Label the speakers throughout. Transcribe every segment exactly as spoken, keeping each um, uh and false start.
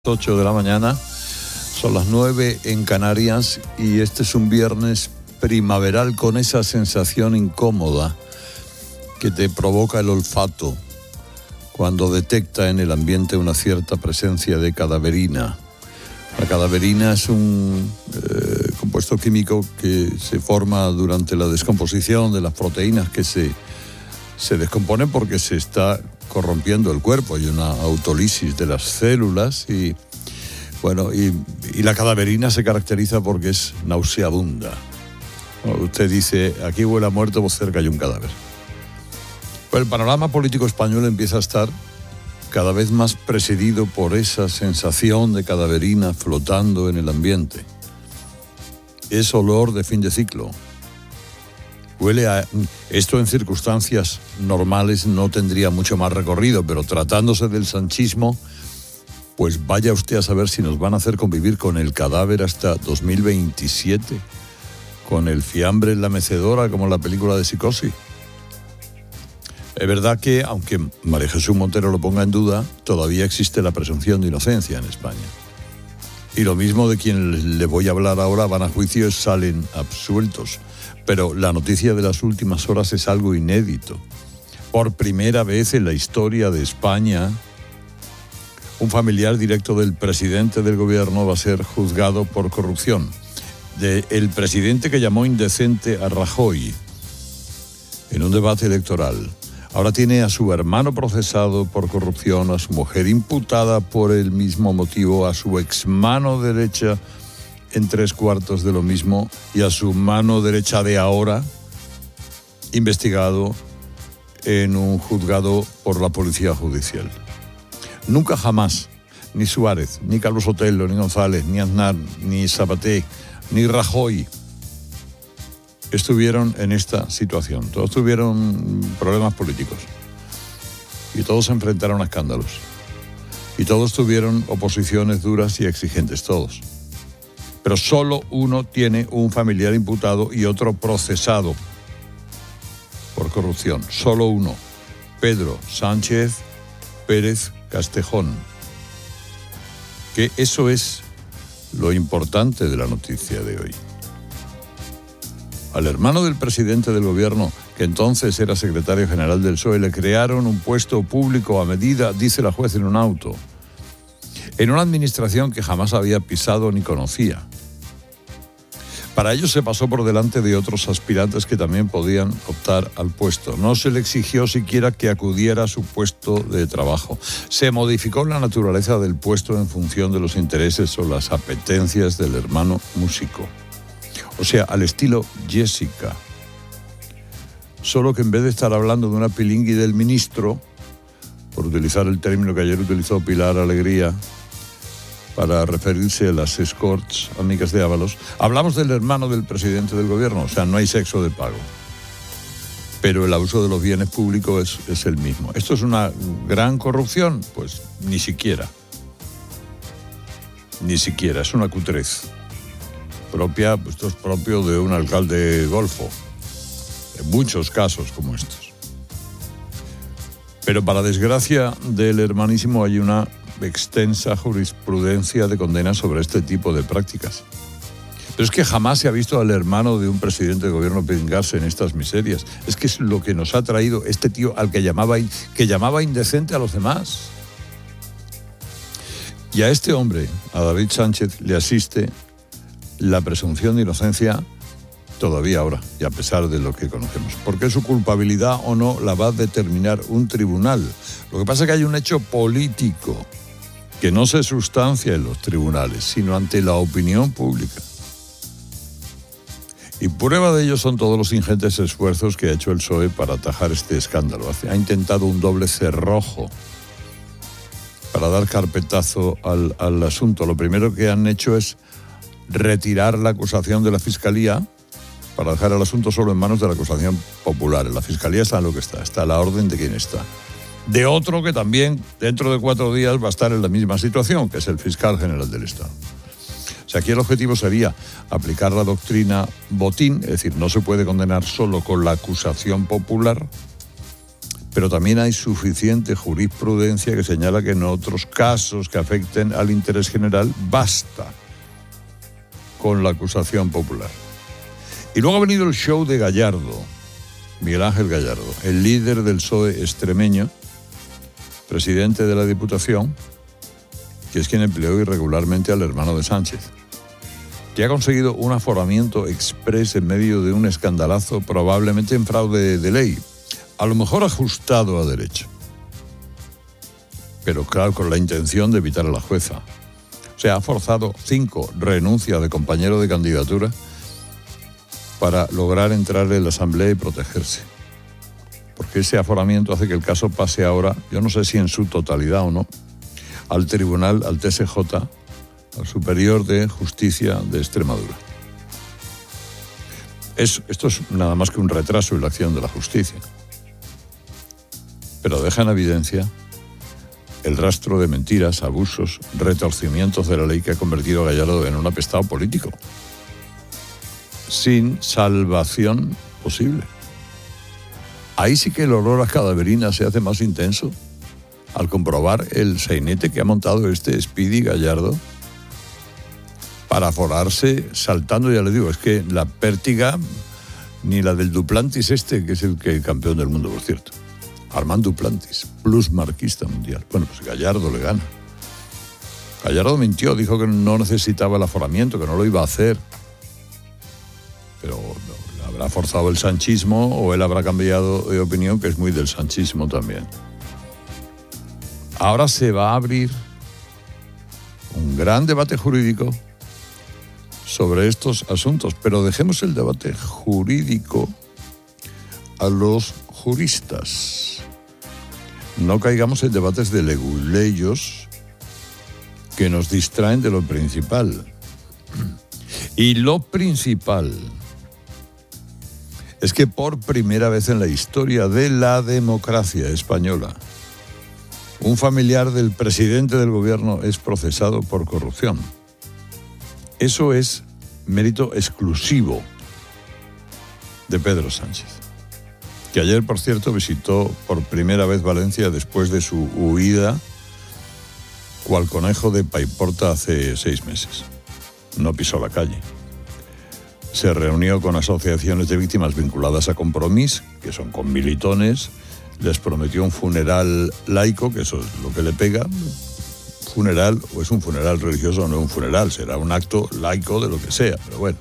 Speaker 1: ocho de la mañana, son las nueve en Canarias y este es un viernes primaveral con esa sensación incómoda que te provoca el olfato cuando detecta en el ambiente una cierta presencia de cadaverina. La cadaverina es un eh, compuesto químico que se forma durante la descomposición de las proteínas que se, se descomponen porque se está corrompiendo el cuerpo. Hay una autólisis de las células y, bueno, y, y la cadaverina se caracteriza porque es nauseabunda. Usted dice, aquí huele a muerto, pues cerca hay un cadáver. Pues el panorama político español empieza a estar cada vez más presidido por esa sensación de cadaverina flotando en el ambiente. Es olor de fin de ciclo. Huele a... Esto en circunstancias normales no tendría mucho más recorrido, pero tratándose del sanchismo, pues vaya usted a saber si nos van a hacer convivir con el cadáver hasta dos mil veintisiete, con el fiambre en la mecedora, como en la película de Psicosis. Es verdad que, aunque María Jesús Montero lo ponga en duda, todavía existe la presunción de inocencia en España. Y lo mismo de quien le voy a hablar ahora, van a juicio y salen absueltos. Pero la noticia de las últimas horas es algo inédito. Por primera vez en la historia de España, un familiar directo del presidente del gobierno va a ser juzgado por corrupción. De el presidente que llamó indecente a Rajoy en un debate electoral. Ahora tiene a su hermano procesado por corrupción, a su mujer imputada por el mismo motivo, a su exmano derecha en tres cuartos de lo mismo y a su mano derecha de ahora investigado en un juzgado por la policía judicial. Nunca jamás, ni Suárez, ni Carlos Sotelo, ni González, ni Aznar, ni Zapaté, ni Rajoy estuvieron en esta situación. Todos tuvieron problemas políticos y todos se enfrentaron a escándalos y todos tuvieron oposiciones duras y exigentes, todos. Pero solo uno tiene un familiar imputado y otro procesado por corrupción. Solo uno. Pedro Sánchez Pérez Castejón. Que eso es lo importante de la noticia de hoy. Al hermano del presidente del gobierno, que entonces era secretario general del P S O E, le crearon un puesto público a medida, dice la juez en un auto, en una administración que jamás había pisado ni conocía. Para ello se pasó por delante de otros aspirantes que también podían optar al puesto. No se le exigió siquiera que acudiera a su puesto de trabajo. Se modificó la naturaleza del puesto en función de los intereses o las apetencias del hermano músico. O sea, al estilo Jessica. Solo que en vez de estar hablando de una pilingui del ministro, por utilizar el término que ayer utilizó Pilar Alegría para referirse a las escorts amigas de Ábalos, hablamos del hermano del presidente del gobierno. O sea, no hay sexo de pago. Pero el abuso de los bienes públicos es, es el mismo. ¿Esto es una gran corrupción? Pues ni siquiera. Ni siquiera, es una cutrez. Propia, esto es propio de un alcalde golfo, en muchos casos como estos. Pero para desgracia del hermanísimo hay una extensa jurisprudencia de condena sobre este tipo de prácticas. Pero es que jamás se ha visto al hermano de un presidente de gobierno pingarse en estas miserias. Es que es lo que nos ha traído este tío al que llamaba, que llamaba indecente a los demás. Y a este hombre, a David Sánchez, le asiste la presunción de inocencia todavía ahora, y a pesar de lo que conocemos. Porque su culpabilidad o no la va a determinar un tribunal. Lo que pasa es que hay un hecho político que no se sustancia en los tribunales, sino ante la opinión pública. Y prueba de ello son todos los ingentes esfuerzos que ha hecho el P S O E para atajar este escándalo. Ha intentado un doble cerrojo para dar carpetazo al, al asunto. Lo primero que han hecho es retirar la acusación de la Fiscalía para dejar el asunto solo en manos de la acusación popular. La Fiscalía está en lo que está, está a la orden de quien está. De otro que también dentro de cuatro días va a estar en la misma situación, que es el fiscal general del Estado. O sea, aquí el objetivo sería aplicar la doctrina Botín, es decir, no se puede condenar solo con la acusación popular, Pero también hay suficiente jurisprudencia que señala que en otros casos que afecten al interés general basta con la acusación popular. Y luego ha venido el show de Gallardo, Miguel Ángel Gallardo, el líder del P S O E extremeño, presidente de la Diputación, que es quien empleó irregularmente al hermano de Sánchez, que ha conseguido un aforamiento exprés en medio de un escandalazo, probablemente en fraude de ley, a lo mejor ajustado a derecho, pero claro, con la intención de evitar a la jueza. O sea, ha forzado cinco renuncias de compañero de candidatura para lograr entrar en la Asamblea y protegerse. Porque ese aforamiento hace que el caso pase ahora, yo no sé si en su totalidad o no, al tribunal, al T S J, al Superior de Justicia de Extremadura. Es, esto es nada más que un retraso en la acción de la justicia. Pero deja en evidencia el rastro de mentiras, abusos, retorcimientos de la ley que ha convertido a Gallardo en un apestado político, sin salvación posible. Ahí sí que el olor a cadaverina se hace más intenso al comprobar el sainete que ha montado este Speedy Gallardo para forarse saltando, ya le digo, es que la pértiga, ni la del Duplantis este, que es el, que, el campeón del mundo, por cierto, Armand Duplantis, plus marquista mundial. Bueno, pues Gallardo le gana. Gallardo mintió, dijo que no necesitaba el aforamiento, que no lo iba a hacer. Pero no, habrá forzado el sanchismo o él habrá cambiado de opinión, que es muy del sanchismo también. Ahora se va a abrir un gran debate jurídico sobre estos asuntos, pero dejemos el debate jurídico a los juristas. No caigamos en debates de leguleyos que nos distraen de lo principal. Y lo principal es que por primera vez en la historia de la democracia española, un familiar del presidente del gobierno es procesado por corrupción. Eso es mérito exclusivo de Pedro Sánchez, que ayer, por cierto, visitó por primera vez Valencia después de su huida cual conejo de Paiporta hace seis meses. No pisó la calle. Se reunió con asociaciones de víctimas vinculadas a Compromís, que son con militones, les prometió un funeral laico, que eso es lo que le pega. Funeral, o es un funeral religioso o no es un funeral, será un acto laico de lo que sea, pero bueno.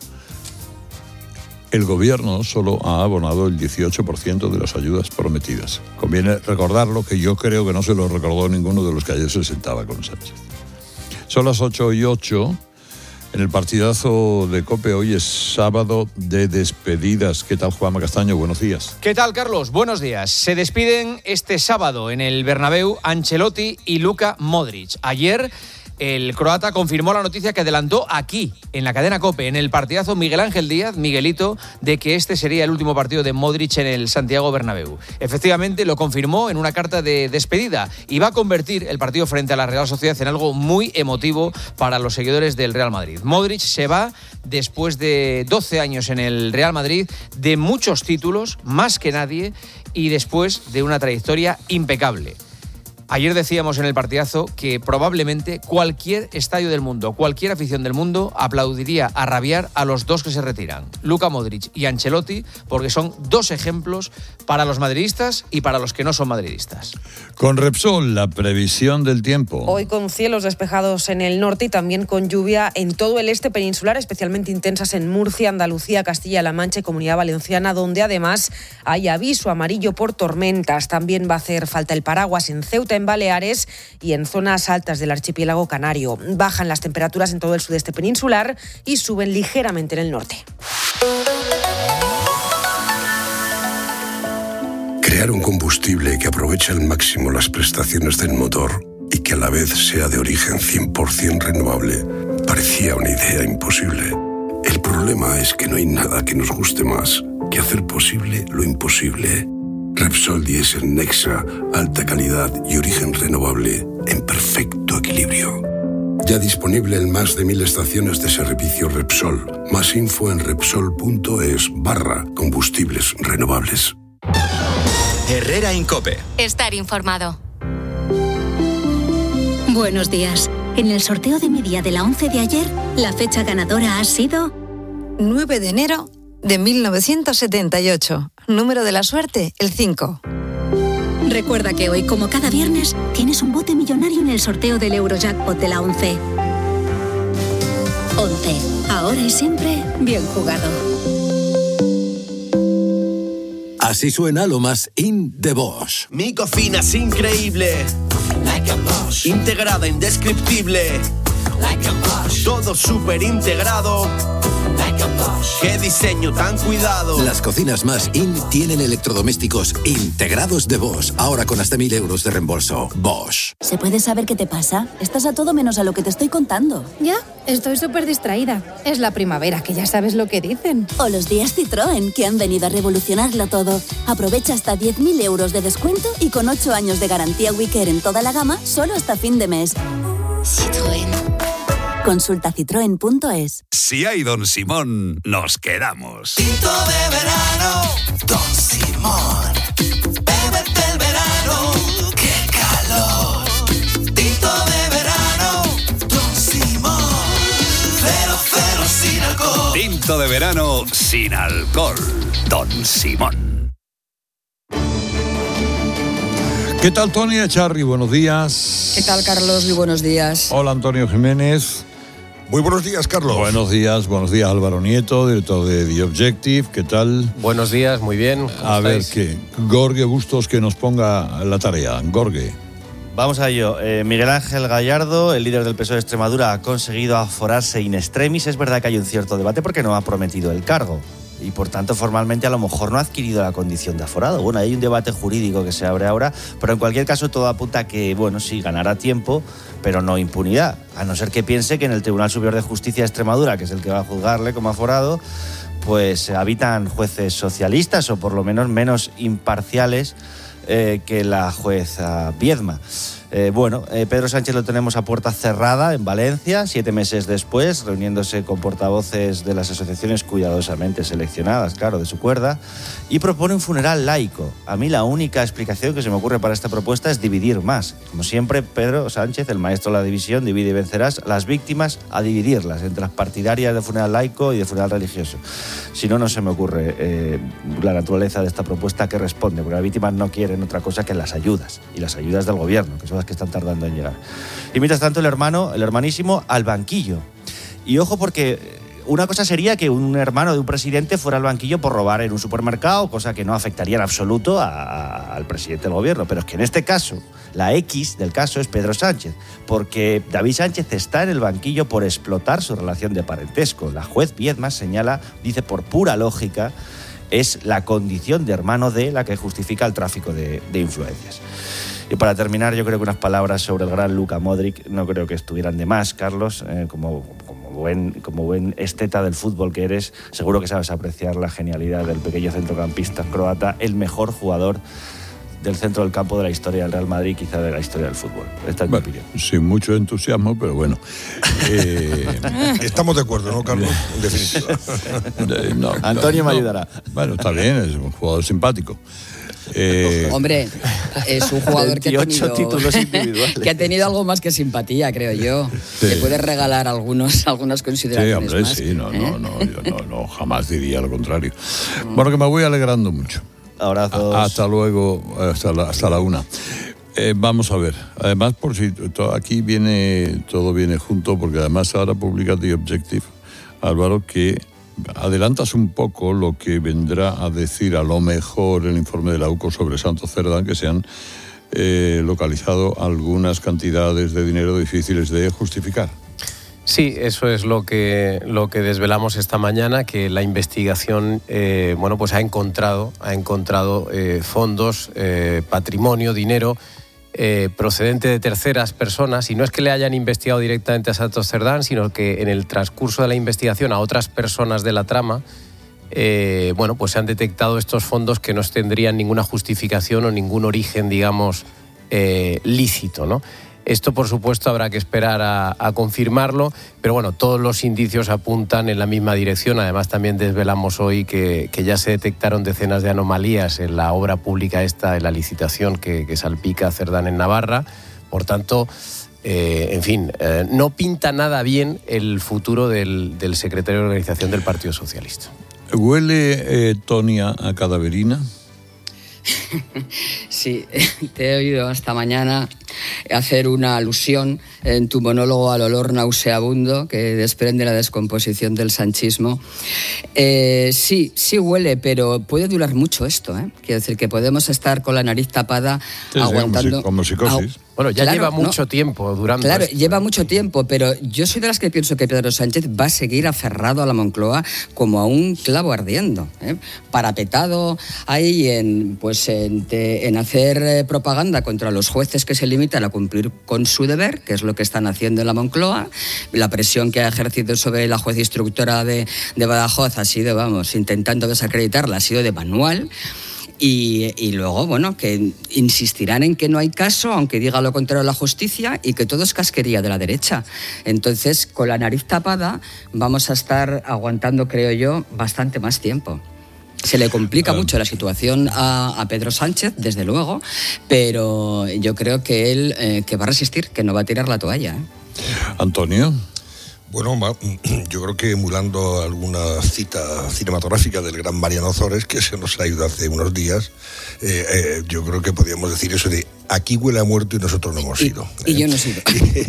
Speaker 1: El gobierno solo ha abonado el dieciocho por ciento de las ayudas prometidas. Conviene recordarlo, que yo creo que no se lo recordó ninguno de los que ayer se sentaba con Sánchez. Son las ocho y ocho. En el partidazo de COPE hoy es sábado de despedidas. ¿Qué tal, Juanma Castaño? Buenos días.
Speaker 2: ¿Qué tal, Carlos? Buenos días. Se despiden este sábado en el Bernabéu Ancelotti y Luka Modric. Ayer el croata confirmó la noticia que adelantó aquí, en la cadena COPE, en el partidazo Miguel Ángel Díaz, Miguelito, de que este sería el último partido de Modric en el Santiago Bernabéu. Efectivamente, lo confirmó en una carta de despedida y va a convertir el partido frente a la Real Sociedad en algo muy emotivo para los seguidores del Real Madrid. Modric se va después de doce años en el Real Madrid, de muchos títulos, más que nadie, y después de una trayectoria impecable. Ayer decíamos en el partidazo que probablemente cualquier estadio del mundo, cualquier afición del mundo aplaudiría a rabiar a los dos que se retiran, Luka Modric y Ancelotti, porque son dos ejemplos para los madridistas y para los que no son madridistas.
Speaker 1: Con Repsol, la previsión del tiempo.
Speaker 3: Hoy con cielos despejados en el norte y también con lluvia en todo el este peninsular, especialmente intensas en Murcia, Andalucía, Castilla-La Mancha y Comunidad Valenciana, donde además hay aviso amarillo por tormentas. También va a hacer falta el paraguas en Ceuta, en Baleares y en zonas altas del archipiélago canario. Bajan las temperaturas en todo el sudeste peninsular y suben ligeramente en el norte.
Speaker 4: Crear un combustible que aproveche al máximo las prestaciones del motor y que a la vez sea de origen cien por ciento renovable parecía una idea imposible. El problema es que no hay nada que nos guste más que hacer posible lo imposible. Repsol Diesel Nexa, alta calidad y origen renovable en perfecto equilibrio. Ya disponible en más de mil estaciones de servicio Repsol. Más info en repsol punto es barra combustibles renovables.
Speaker 5: Herrera Incope.
Speaker 6: Estar informado.
Speaker 7: Buenos días. En el sorteo de mi día de la once de ayer, la fecha ganadora ha sido
Speaker 8: nueve de enero de mil novecientos setenta y ocho. Número de la suerte, el cinco.
Speaker 7: Recuerda que hoy, como cada viernes, tienes un bote millonario en el sorteo del Eurojackpot de la once. once. Ahora y siempre, bien jugado.
Speaker 9: Así suena lo más in de Bosch.
Speaker 10: Mi cocina es increíble. Like a Bosch. Integrada, indescriptible. Like a Bosch. Todo súper integrado. Like a Bosch. Qué diseño tan cuidado.
Speaker 9: Las cocinas más in tienen electrodomésticos integrados de Bosch. Ahora con hasta mil euros de reembolso. Bosch.
Speaker 11: ¿Se puede saber qué te pasa? Estás a todo menos a lo que te estoy contando.
Speaker 12: Ya, estoy súper distraída. Es la primavera, que ya sabes lo que dicen.
Speaker 11: O los días Citroën, que han venido a revolucionarlo todo. Aprovecha hasta diez mil euros de descuento y con ocho años de garantía WeCare en toda la gama, solo hasta fin de mes. Citroën. Consulta citroen punto es.
Speaker 13: Si hay Don Simón, nos quedamos.
Speaker 14: Tinto de verano, Don Simón. Bébete el verano, qué calor. Tinto de verano, Don Simón. Cero, cero sin alcohol.
Speaker 13: Tinto de verano sin alcohol. Don Simón.
Speaker 1: ¿Qué tal, Tony Echarri? Buenos días.
Speaker 15: ¿Qué tal, Carlos? Muy buenos días.
Speaker 1: Hola, Antonio Jiménez.
Speaker 16: Muy buenos días, Carlos.
Speaker 1: Buenos días, buenos días, Álvaro Nieto, director de The Objective. ¿Qué tal?
Speaker 17: Buenos días, muy bien.
Speaker 1: A ver, ¿qué? Gorge Bustos que nos ponga la tarea. Gorge.
Speaker 18: Vamos a ello. Eh, Miguel Ángel Gallardo, el líder del P S O E de Extremadura, ha conseguido aforarse in extremis. Es verdad que hay un cierto debate porque no ha prometido el cargo y por tanto formalmente a lo mejor no ha adquirido la condición de aforado. Bueno, hay un debate jurídico que se abre ahora, pero en cualquier caso todo apunta a que, bueno, sí, ganará tiempo, pero no impunidad, a no ser que piense que en el Tribunal Superior de Justicia de Extremadura, que es el que va a juzgarle como aforado, pues habitan jueces socialistas o por lo menos menos imparciales eh, que la jueza Viedma. Eh, bueno, eh, Pedro Sánchez lo tenemos a puerta cerrada en Valencia, siete meses después, reuniéndose con portavoces de las asociaciones cuidadosamente seleccionadas, claro, de su cuerda, y propone un funeral laico. A mí la única explicación que se me ocurre para esta propuesta es dividir más. Como siempre, Pedro Sánchez, el maestro de la división, divide y vencerás, las víctimas a dividirlas entre las partidarias de funeral laico y de funeral religioso. Si no, no se me ocurre eh, la naturaleza de esta propuesta que responde, porque las víctimas no quieren otra cosa que las ayudas, y las ayudas del gobierno, que son que están tardando en llegar. Y mientras tanto el hermano, el hermanísimo, al banquillo. Y ojo, porque una cosa sería que un hermano de un presidente fuera al banquillo por robar en un supermercado, cosa que no afectaría en absoluto a, a, al presidente del gobierno. Pero es que en este caso, la X del caso es Pedro Sánchez, porque David Sánchez está en el banquillo por explotar su relación de parentesco. La juez Viedma señala, dice, por pura lógica, es la condición de hermano de la que justifica el tráfico de, de influencias. Y para terminar, yo creo que unas palabras sobre el gran Luka Modric no creo que estuvieran de más, Carlos. Eh, como, como, buen, como buen esteta del fútbol que eres, seguro que sabes apreciar la genialidad del pequeño centrocampista croata, el mejor jugador del centro del campo de la historia del Real Madrid, quizá de la historia del fútbol. Esta es
Speaker 1: bueno,
Speaker 18: mi opinión.
Speaker 1: Sin mucho entusiasmo, pero bueno. Eh...
Speaker 16: Estamos de acuerdo, ¿no, Carlos? En definitiva.
Speaker 18: Eh, no, Antonio no, me ayudará.
Speaker 1: Bueno, está bien, es un jugador simpático. Eh...
Speaker 15: Hombre, es un jugador que ha, tenido,
Speaker 18: títulos individuales.
Speaker 15: que ha tenido algo más que simpatía, creo yo. Sí. Le puedes regalar algunos, algunas consideraciones.
Speaker 1: Sí, hombre,
Speaker 15: más,
Speaker 1: sí, no,
Speaker 15: ¿eh?
Speaker 1: no, no, yo no, no, jamás diría lo contrario. Mm. Bueno, que me voy alegrando mucho.
Speaker 18: Abrazos.
Speaker 1: Hasta luego, hasta la, hasta la una. Eh, vamos a ver, además, por si todo, aquí viene, todo viene junto, porque además ahora publica The Objective, Álvaro, que adelantas un poco lo que vendrá a decir a lo mejor el informe de la U C O sobre Santos Cerdán, que se han eh, localizado algunas cantidades de dinero difíciles de justificar.
Speaker 17: Sí, eso es lo que, lo que desvelamos esta mañana, que la investigación eh, bueno, pues ha encontrado, ha encontrado eh, fondos, eh, patrimonio, dinero eh, procedente de terceras personas, y no es que le hayan investigado directamente a Santos Cerdán, sino que en el transcurso de la investigación a otras personas de la trama, eh, bueno, pues se han detectado estos fondos que no tendrían ninguna justificación o ningún origen, digamos, eh, lícito, ¿no? Esto, por supuesto, habrá que esperar a, a confirmarlo, pero bueno, todos los indicios apuntan en la misma dirección. Además, también desvelamos hoy que, que ya se detectaron decenas de anomalías en la obra pública esta de la licitación que, que salpica a Cerdán en Navarra. Por tanto, eh, en fin, eh, no pinta nada bien el futuro del, del secretario de Organización del Partido Socialista.
Speaker 1: ¿Huele, eh, Tonia, a cadaverina?
Speaker 15: Sí, te he oído esta mañana hacer una alusión en tu monólogo al olor nauseabundo que desprende la descomposición del sanchismo. Eh, sí, sí huele, pero puede durar mucho esto, ¿eh? Quiero decir que podemos estar con la nariz tapada sí, aguantando...
Speaker 16: Sí, como psicosis.
Speaker 15: Au-
Speaker 17: Bueno, ya
Speaker 15: claro,
Speaker 17: lleva mucho
Speaker 15: no.
Speaker 17: tiempo durando
Speaker 15: Claro,
Speaker 17: esto.
Speaker 15: lleva mucho tiempo, pero yo soy de las que pienso que Pedro Sánchez va a seguir aferrado a la Moncloa como a un clavo ardiendo, ¿eh? Parapetado ahí en, pues en, te, en hacer propaganda contra los jueces que se limitan a cumplir con su deber, que es lo que están haciendo en la Moncloa. La presión que ha ejercido sobre la juez instructora de, de Badajoz ha sido, vamos, intentando desacreditarla, ha sido de manual. Y, y luego, bueno, que insistirán en que no hay caso, aunque diga lo contrario la justicia, y que todo es casquería de la derecha. Entonces, con la nariz tapada, vamos a estar aguantando, creo yo, bastante más tiempo. Se le complica mucho la situación a, a Pedro Sánchez, desde luego, pero yo creo que él eh, que va a resistir, que no va a tirar la toalla, ¿eh?
Speaker 1: Antonio.
Speaker 16: Bueno, yo creo que emulando alguna cita cinematográfica del gran Mariano Ozores, que se nos ha ido hace unos días, eh, eh, yo creo que podríamos decir eso de aquí huele a muerto y nosotros no hemos ido.
Speaker 15: Y, y yo no he sido.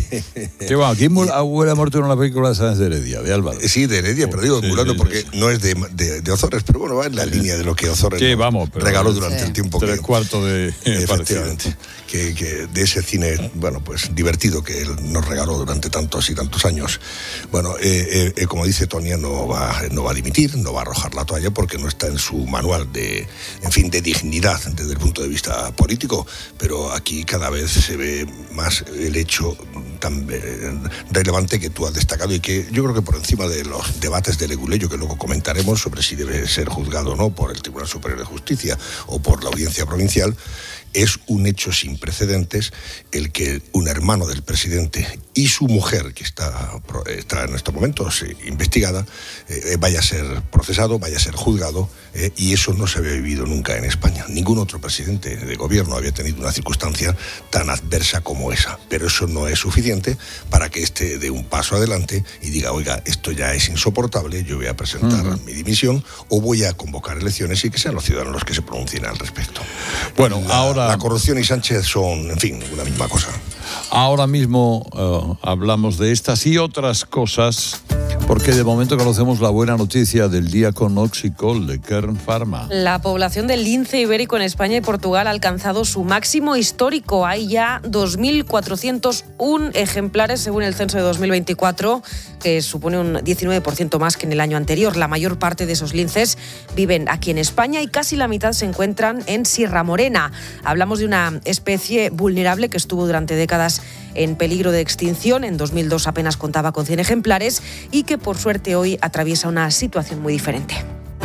Speaker 1: ¿Qué va? Aquí huele a muerto en una película de Sáenz de Heredia, de Álvaro.
Speaker 16: Sí, de Heredia, pero digo,
Speaker 1: sí,
Speaker 16: emulando
Speaker 1: sí,
Speaker 16: porque
Speaker 1: sí.
Speaker 16: no es de, de, de Ozores, pero bueno, va en la línea de lo que Ozores
Speaker 1: sí, vamos, pero
Speaker 16: regaló durante
Speaker 1: sí.
Speaker 16: el tiempo
Speaker 1: Tres
Speaker 16: que...
Speaker 1: cuartos de...
Speaker 16: Efectivamente. Que, que de ese cine, bueno, pues divertido que él nos regaló durante tantos y tantos años. Bueno, eh, eh, como dice Tonia, no va, no va a dimitir, no va a arrojar la toalla porque no está en su manual de, en fin, de dignidad desde el punto de vista político, pero aquí cada vez se ve más el hecho tan eh, relevante que tú has destacado y que yo creo que por encima de los debates de leguleyo que luego comentaremos sobre si debe ser juzgado o no por el Tribunal Superior de Justicia o por la Audiencia Provincial, es un hecho sin precedentes el que un hermano del presidente y su mujer, que está, está en estos momentos eh, investigada, eh, vaya a ser procesado, vaya a ser juzgado, eh, y eso no se había vivido nunca en España. Ningún otro presidente de gobierno había tenido una circunstancia tan adversa como esa. Pero eso no es suficiente para que éste dé un paso adelante y diga, oiga, esto ya es insoportable, yo voy a presentar uh-huh. mi dimisión o voy a convocar elecciones y que sean los ciudadanos los que se pronuncien al respecto.
Speaker 1: Bueno,
Speaker 16: la,
Speaker 1: ahora...
Speaker 16: La corrupción y Sánchez son, en fin, una misma cosa.
Speaker 1: Ahora mismo uh, hablamos de estas y otras cosas, porque de momento conocemos la buena noticia del día con Oxicol de Kern Pharma.
Speaker 3: La población del lince ibérico en España y Portugal ha alcanzado su máximo histórico. Hay ya dos mil cuatrocientos uno ejemplares según el censo de dos mil veinticuatro, que supone un diecinueve por ciento más que en el año anterior. La mayor parte de esos linces viven aquí en España y casi la mitad se encuentran en Sierra Morena. Hablamos de una especie vulnerable que estuvo durante décadas en peligro de extinción. En dos mil dos apenas contaba con cien ejemplares y que por suerte hoy atraviesa una situación muy diferente.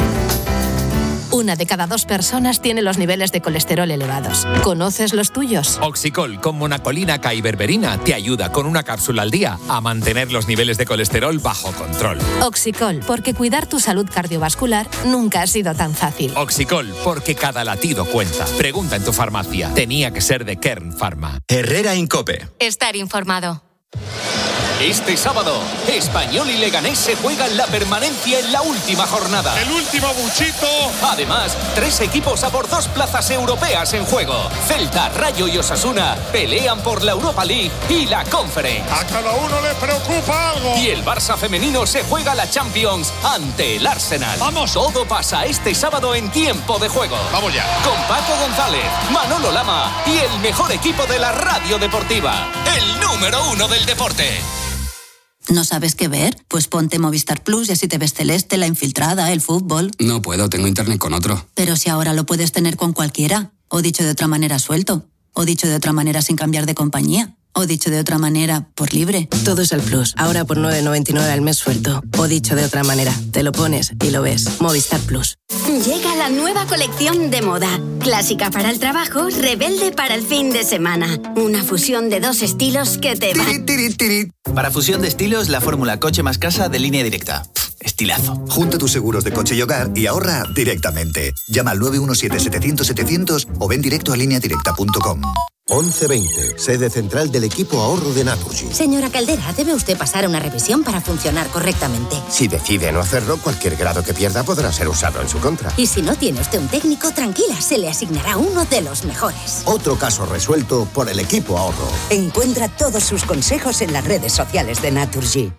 Speaker 5: Una de cada dos personas tiene los niveles de colesterol elevados. ¿Conoces los tuyos?
Speaker 6: Oxicol con monacolina K y berberina te ayuda con una cápsula al día a mantener los niveles de colesterol bajo control.
Speaker 5: Oxicol, porque cuidar tu salud cardiovascular nunca ha sido tan fácil.
Speaker 6: Oxicol, porque cada latido cuenta. Pregunta en tu farmacia. Tenía que ser de Kern Pharma.
Speaker 19: Herrera Incope.
Speaker 5: Estar informado.
Speaker 20: Este sábado, Español y Leganés se juegan la permanencia en la última jornada.
Speaker 21: ¡El último buchito!
Speaker 20: Además, tres equipos a por dos plazas europeas en juego. Celta, Rayo y Osasuna pelean por la Europa League y la Conference.
Speaker 21: A cada uno le preocupa algo.
Speaker 20: Y el Barça femenino se juega la Champions ante el Arsenal.
Speaker 21: ¡Vamos!
Speaker 20: Todo pasa este sábado en Tiempo de Juego.
Speaker 21: ¡Vamos ya!
Speaker 20: Con Paco González, Manolo Lama y el mejor equipo de la radio deportiva. El número uno del deporte.
Speaker 22: ¿No sabes qué ver? Pues ponte Movistar Plus y así te ves Celeste, La Infiltrada, el fútbol.
Speaker 23: No puedo, tengo internet con otro.
Speaker 22: Pero si ahora lo puedes tener con cualquiera. O dicho de otra manera, suelto. O dicho de otra manera, sin cambiar de compañía. O dicho de otra manera, por libre.
Speaker 2: Todo es al Plus. Ahora por nueve noventa y nueve al mes suelto. O dicho de otra manera, te lo pones y lo ves. Movistar Plus.
Speaker 4: Llega la nueva colección de moda. Clásica para el trabajo, rebelde para el fin de semana. Una fusión de dos estilos que te van...
Speaker 19: Para fusión de estilos, la fórmula coche más casa de Línea Directa. Pff, estilazo.
Speaker 24: Junta tus seguros de coche y hogar y ahorra directamente. Llama al nueve uno siete, setecientos, setecientos o ven directo a línea directa punto com.
Speaker 25: once veinte, sede central del equipo ahorro de Naturgy.
Speaker 26: Señora Caldera, debe usted pasar a una revisión para funcionar correctamente.
Speaker 25: Si decide no hacerlo, cualquier grado que pierda podrá ser usado en su contra.
Speaker 26: Y si no tiene usted un técnico, tranquila, se le asignará uno de los mejores.
Speaker 25: Otro caso resuelto por el equipo ahorro.
Speaker 27: Encuentra todos sus consejos en las redes sociales de Naturgy.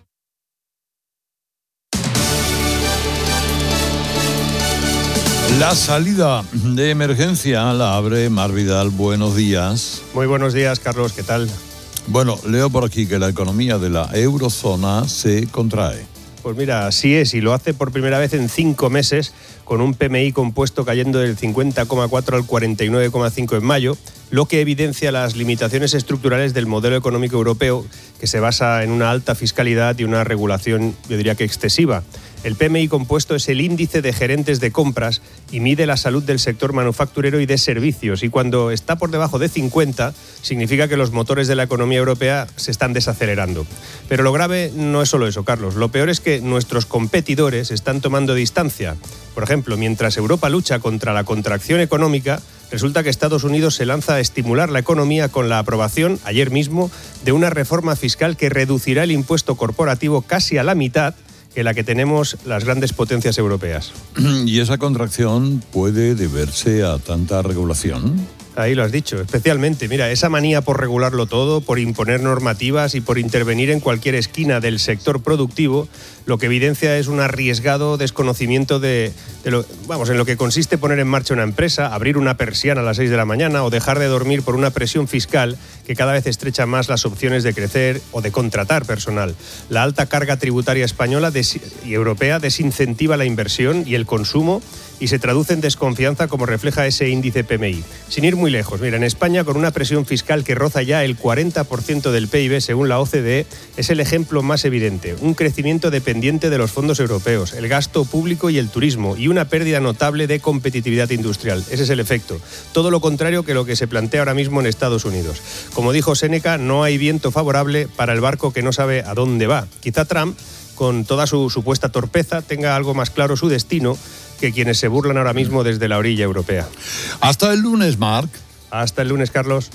Speaker 1: La salida de emergencia la abre Mar Vidal. Buenos días.
Speaker 28: Muy buenos días, Carlos. ¿Qué tal?
Speaker 1: Bueno, leo por aquí que la economía de la eurozona se contrae.
Speaker 28: Pues mira, así es, y lo hace por primera vez en cinco meses, con un P M I compuesto cayendo del cincuenta coma cuatro al cuarenta y nueve coma cinco en mayo, lo que evidencia las limitaciones estructurales del modelo económico europeo, que se basa en una alta fiscalidad y una regulación, yo diría que excesiva. El P M I compuesto es el índice de gerentes de compras y mide la salud del sector manufacturero y de servicios, y cuando está por debajo de cincuenta significa que los motores de la economía europea se están desacelerando. Pero lo grave no es solo eso, Carlos. Lo peor es que nuestros competidores están tomando distancia. Por ejemplo, mientras Europa lucha contra la contracción económica, resulta que Estados Unidos se lanza a estimular la economía con la aprobación, ayer mismo, de una reforma fiscal que reducirá el impuesto corporativo casi a la mitad que la que tenemos las grandes potencias europeas.
Speaker 1: ¿Y esa contracción puede deberse a tanta regulación?
Speaker 28: Ahí lo has dicho, especialmente. Mira, esa manía por regularlo todo, por imponer normativas y por intervenir en cualquier esquina del sector productivo, lo que evidencia es un arriesgado desconocimiento de, de lo, vamos, en lo que consiste poner en marcha una empresa, abrir una persiana a las seis de la mañana o dejar de dormir por una presión fiscal que cada vez estrecha más las opciones de crecer o de contratar personal. La alta carga tributaria española des- y europea desincentiva la inversión y el consumo y se traduce en desconfianza, como refleja ese índice P M I. Sin ir muy lejos, mira, en España, con una presión fiscal que roza ya el cuarenta por ciento del P I B, según la O C D E, es el ejemplo más evidente. Un crecimiento dependiente de los fondos europeos, el gasto público y el turismo, y una pérdida notable de competitividad industrial. Ese es el efecto. Todo lo contrario que lo que se plantea ahora mismo en Estados Unidos. Como dijo Séneca, no hay viento favorable para el barco que no sabe a dónde va. Quizá Trump, con toda su supuesta torpeza, tenga algo más claro su destino que quienes se burlan ahora mismo desde la orilla europea.
Speaker 1: Hasta el lunes, Marc.
Speaker 28: Hasta el lunes, Carlos.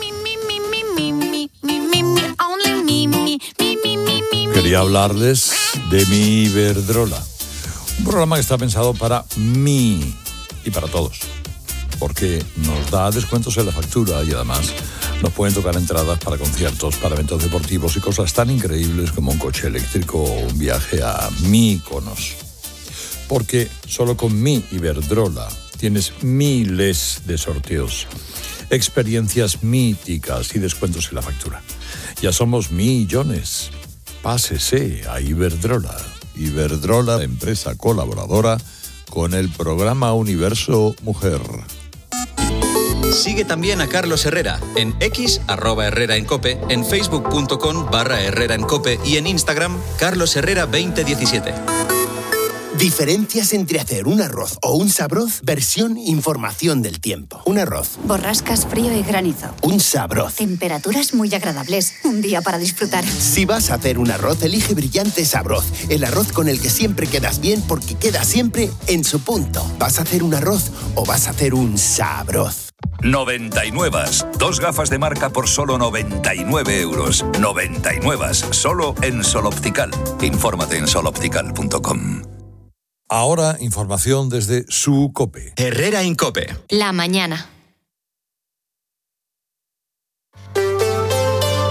Speaker 1: Quería hablarles de mi Iberdrola. Un programa que está pensado para mí y para todos. Porque nos da descuentos en la factura y además nos pueden tocar entradas para conciertos, para eventos deportivos y cosas tan increíbles como un coche eléctrico o un viaje a Mykonos. Porque solo con mi Iberdrola tienes miles de sorteos, experiencias míticas y descuentos en la factura. Ya somos millones. Pásese a Iberdrola. Iberdrola, empresa colaboradora con el programa Universo Mujer.
Speaker 29: Sigue también a Carlos Herrera en X, arroba Herrera en Cope, en facebook.com barra Herrera en Cope y en Instagram, Carlos Herrera veinte diecisiete.
Speaker 30: Diferencias entre hacer un arroz o un sabroz, versión información del tiempo. Un arroz.
Speaker 31: Borrascas, frío y granizo.
Speaker 30: Un sabroz.
Speaker 31: Temperaturas muy agradables. Un día para disfrutar.
Speaker 30: Si vas a hacer un arroz, elige Brillante Sabroz. El arroz con el que siempre quedas bien porque queda siempre en su punto. ¿Vas a hacer un arroz o vas a hacer un sabroz?
Speaker 13: noventa y nueve. Dos gafas de marca por solo noventa y nueve euros. noventa y nueve. Solo en Sol Optical. Infórmate en sol optical punto com.
Speaker 1: Ahora, información desde su COPE.
Speaker 29: Herrera en COPE.
Speaker 12: La mañana.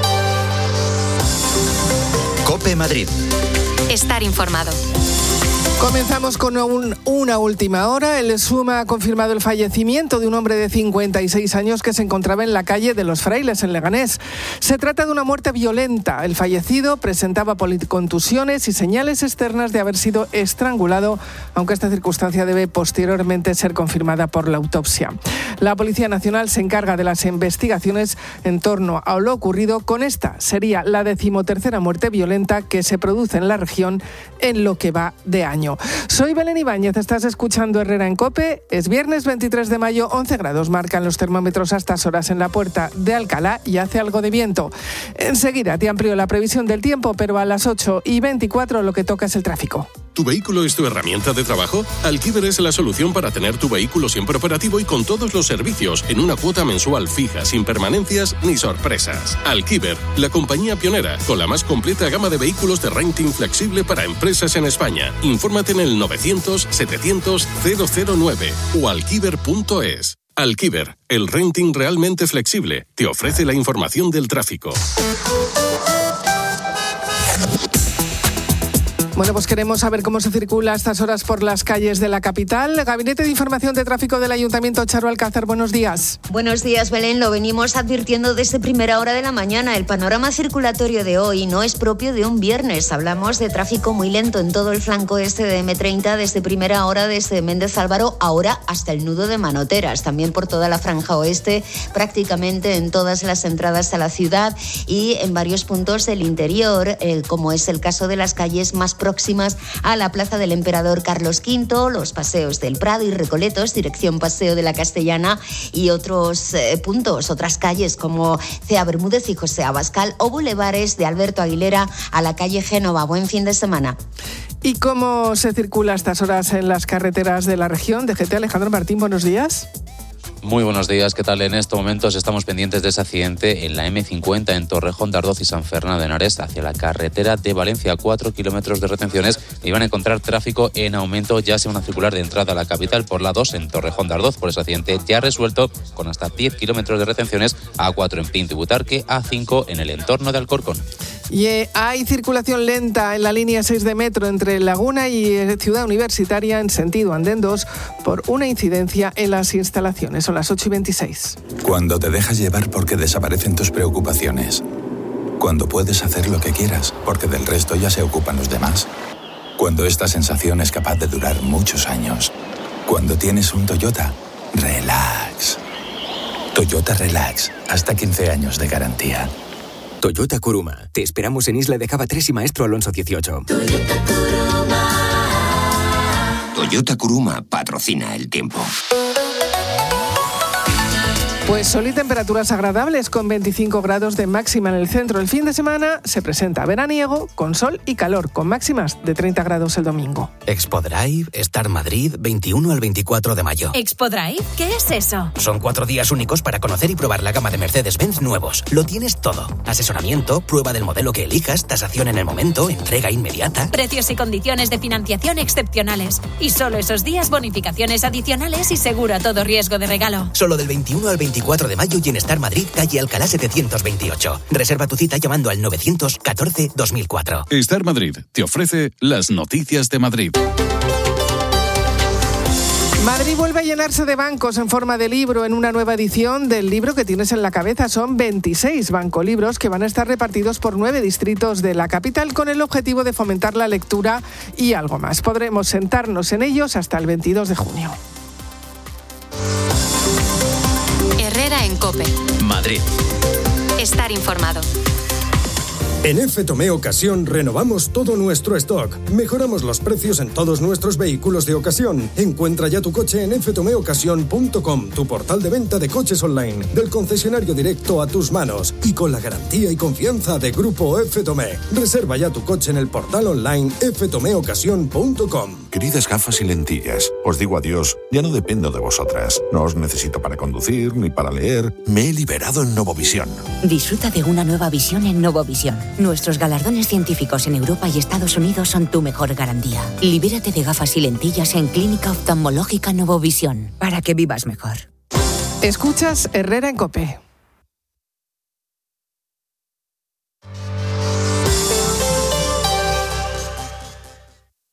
Speaker 29: COPE Madrid.
Speaker 12: Estar informado.
Speaker 3: Comenzamos con un, una última hora. El SUMA ha confirmado el fallecimiento de un hombre de cincuenta y seis años que se encontraba en la calle de los Frailes, en Leganés. Se trata de una muerte violenta. El fallecido presentaba policontusiones y señales externas de haber sido estrangulado, aunque esta circunstancia debe posteriormente ser confirmada por la autopsia. La Policía Nacional se encarga de las investigaciones en torno a lo ocurrido. Con esta sería la decimotercera muerte violenta que se produce en la región en lo que va de año. Soy Belén Ibáñez, estás escuchando Herrera en COPE. Es viernes veintitrés de mayo, once grados marcan los termómetros a estas horas en la Puerta de Alcalá y hace algo de viento. Enseguida te amplío la previsión del tiempo, pero a las ocho y veinticuatro lo que toca es el tráfico.
Speaker 7: ¿Tu vehículo es tu herramienta de trabajo? Alquiver es la solución para tener tu vehículo siempre operativo y con todos los servicios en una cuota mensual fija, sin permanencias ni sorpresas. Alquiver, la compañía pionera con la más completa gama de vehículos de renting flexible para empresas en España. Infórmate en el novecientos setecientos cero cero nueve o alquiver punto es. Alquiver, el renting realmente flexible, te ofrece la información del tráfico.
Speaker 3: Bueno, pues queremos saber cómo se circula a estas horas por las calles de la capital. Gabinete de Información de Tráfico del Ayuntamiento, Charo Alcázar, buenos días.
Speaker 8: Buenos días, Belén. Lo venimos advirtiendo desde primera hora de la mañana. El panorama circulatorio de hoy no es propio de un viernes. Hablamos de tráfico muy lento en todo el flanco este de eme treinta, desde primera hora, desde Méndez Álvaro, ahora hasta el nudo de Manoteras. También por toda la franja oeste, prácticamente en todas las entradas a la ciudad y en varios puntos del interior, eh, como es el caso de las calles más próximas a la Plaza del Emperador Carlos quinto, los paseos del Prado y Recoletos, dirección Paseo de la Castellana, y otros eh, puntos, otras calles como Cea Bermúdez y José Abascal, o bulevares de Alberto Aguilera a la calle Génova. Buen fin de semana.
Speaker 3: ¿Y cómo se circula a estas horas en las carreteras de la región? D G T, Alejandro Martín, buenos días.
Speaker 9: Muy buenos días, ¿qué tal? En estos momentos estamos pendientes de ese accidente en la eme cincuenta en Torrejón de Ardoz y San Fernando de Henares hacia la carretera de Valencia, cuatro kilómetros de retenciones y van a encontrar tráfico en aumento, ya sea una circular de entrada a la capital por la dos en Torrejón de Ardoz por ese accidente ya resuelto con hasta diez kilómetros de retenciones, A cuatro en Pinto y Butarque, A cinco en el entorno de Alcorcón.
Speaker 3: Y eh, hay circulación lenta en la línea seis de metro entre Laguna y eh, Ciudad Universitaria en sentido andén dos por una incidencia en las instalaciones. Son las ocho y veintiséis.
Speaker 10: Cuando te dejas llevar porque desaparecen tus preocupaciones. Cuando puedes hacer lo que quieras porque del resto ya se ocupan los demás. Cuando esta sensación es capaz de durar muchos años. Cuando tienes un Toyota, relax. Toyota Relax, hasta quince años de garantía.
Speaker 11: Toyota Kuruma. Te esperamos en Isla de Cava tres y Maestro Alonso dieciocho.
Speaker 14: Toyota Kuruma. Toyota Kuruma patrocina el tiempo.
Speaker 3: Pues sol y temperaturas agradables con veinticinco grados de máxima en el centro. El fin de semana se presenta veraniego con sol y calor, con máximas de treinta grados el domingo.
Speaker 15: Expo Drive, Star Madrid, veintiuno al veinticuatro de mayo.
Speaker 16: ¿Expo Drive? ¿Qué es eso?
Speaker 15: Son cuatro días únicos para conocer y probar la gama de Mercedes-Benz nuevos. Lo tienes todo. Asesoramiento, prueba del modelo que elijas, tasación en el momento, entrega inmediata.
Speaker 16: Precios y condiciones de financiación excepcionales. Y solo esos días bonificaciones adicionales y seguro a todo riesgo de regalo.
Speaker 15: Solo del veintiuno al veinticuatro de mayo y en Star Madrid, calle Alcalá setecientos veintiocho. Reserva tu cita llamando al novecientos catorce dos mil cuatro.
Speaker 7: Star Madrid te ofrece las noticias de Madrid.
Speaker 3: Madrid vuelve a llenarse de bancos en forma de libro en una nueva edición del libro que tienes en la cabeza. Son veintiséis bancolibros que van a estar repartidos por nueve distritos de la capital con el objetivo de fomentar la lectura y algo más. Podremos sentarnos en ellos hasta el veintidós de junio.
Speaker 2: Herrera en COPE.
Speaker 29: Madrid.
Speaker 2: Estar informado.
Speaker 17: En F Tomé Ocasión renovamos todo nuestro stock. Mejoramos los precios en todos nuestros vehículos de ocasión. Encuentra ya tu coche en f tomé ocasión punto com, tu portal de venta de coches online, del concesionario directo a tus manos y con la garantía y confianza de Grupo F Tomé. Reserva ya tu coche en el portal online f tomé ocasión punto com.
Speaker 18: Queridas gafas y lentillas, os digo adiós. Ya no dependo de vosotras. No os necesito para conducir ni para leer. Me he liberado en Novovisión.
Speaker 32: Disfruta de una nueva visión en Novovisión. Nuestros galardones científicos en Europa y Estados Unidos son tu mejor garantía. Libérate de gafas y lentillas en Clínica Oftalmológica Novovisión para que vivas mejor.
Speaker 3: Escuchas Herrera en COPE.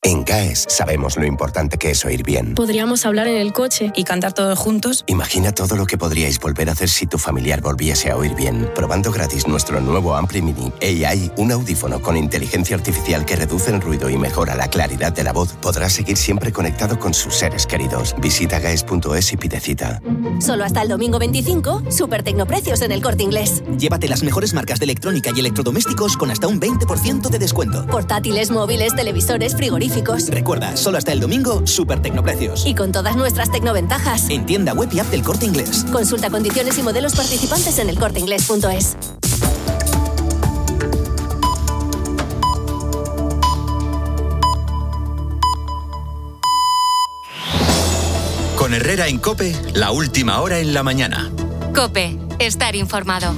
Speaker 30: En G A E S sabemos lo importante que es oír bien.
Speaker 4: Podríamos hablar en el coche y cantar todos juntos.
Speaker 30: Imagina todo lo que podríais volver a hacer si tu familiar volviese a oír bien. Probando gratis nuestro nuevo Ampli Mini A I, un audífono con inteligencia artificial que reduce el ruido y mejora la claridad de la voz, podrá seguir siempre conectado con sus seres queridos. Visita gaes punto es y pide cita.
Speaker 5: Solo hasta el domingo veinticinco, super tecnoprecios en El Corte Inglés.
Speaker 15: Llévate las mejores marcas de electrónica y electrodomésticos con hasta un veinte por ciento de descuento.
Speaker 5: Portátiles, móviles, televisores, frigoríficos.
Speaker 15: Recuerda, solo hasta el domingo, super tecnoprecios.
Speaker 5: Y con todas nuestras tecnoventajas.
Speaker 15: En tienda web y app del Corte Inglés.
Speaker 5: Consulta condiciones y modelos participantes en el corte inglés punto es.
Speaker 29: Con Herrera en COPE, la última hora en la mañana.
Speaker 16: COPE, estar informado.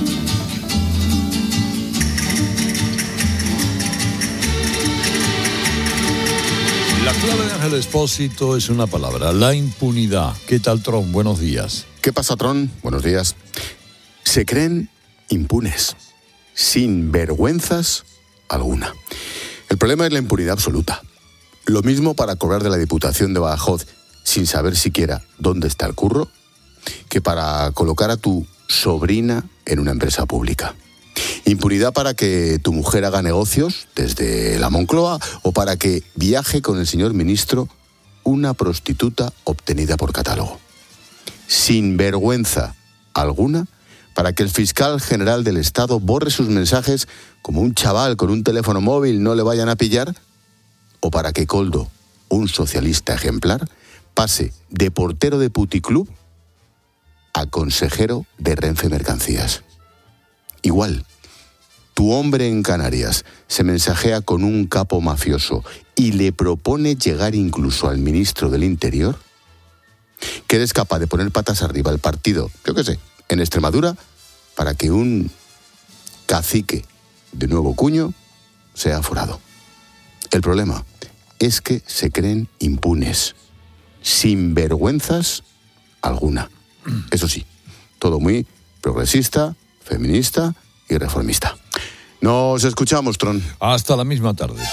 Speaker 1: La clave de Ángel Expósito es una palabra, la impunidad. ¿Qué tal, Tron? Buenos días.
Speaker 6: ¿Qué pasa, Tron? Buenos días. Se creen impunes, sin vergüenzas alguna. El problema es la impunidad absoluta. Lo mismo para cobrar de la Diputación de Badajoz sin saber siquiera dónde está el curro, que para colocar a tu sobrina en una empresa pública. Impunidad para que tu mujer haga negocios desde la Moncloa o para que viaje con el señor ministro una prostituta obtenida por catálogo. Sin vergüenza alguna para que el fiscal general del Estado borre sus mensajes como un chaval con un teléfono móvil no le vayan a pillar, o para que Koldo, un socialista ejemplar, pase de portero de puticlub a consejero de Renfe Mercancías. Igual, tu hombre en Canarias se mensajea con un capo mafioso y le propone llegar incluso al ministro del Interior, que eres capaz de poner patas arriba al partido, yo qué sé, en Extremadura, para que un cacique de nuevo cuño sea aforado. El problema es que se creen impunes, sin vergüenzas alguna. Eso sí, todo muy progresista, feminista y reformista. Nos escuchamos, Tron.
Speaker 1: Hasta la misma tarde.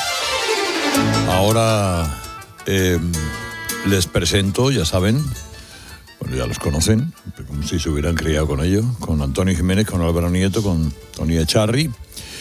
Speaker 1: Ahora eh, les presento, ya saben, bueno, ya los conocen, como si se hubieran criado con ellos, con Antonio Jiménez, con Álvaro Nieto, con Tonia Echarri,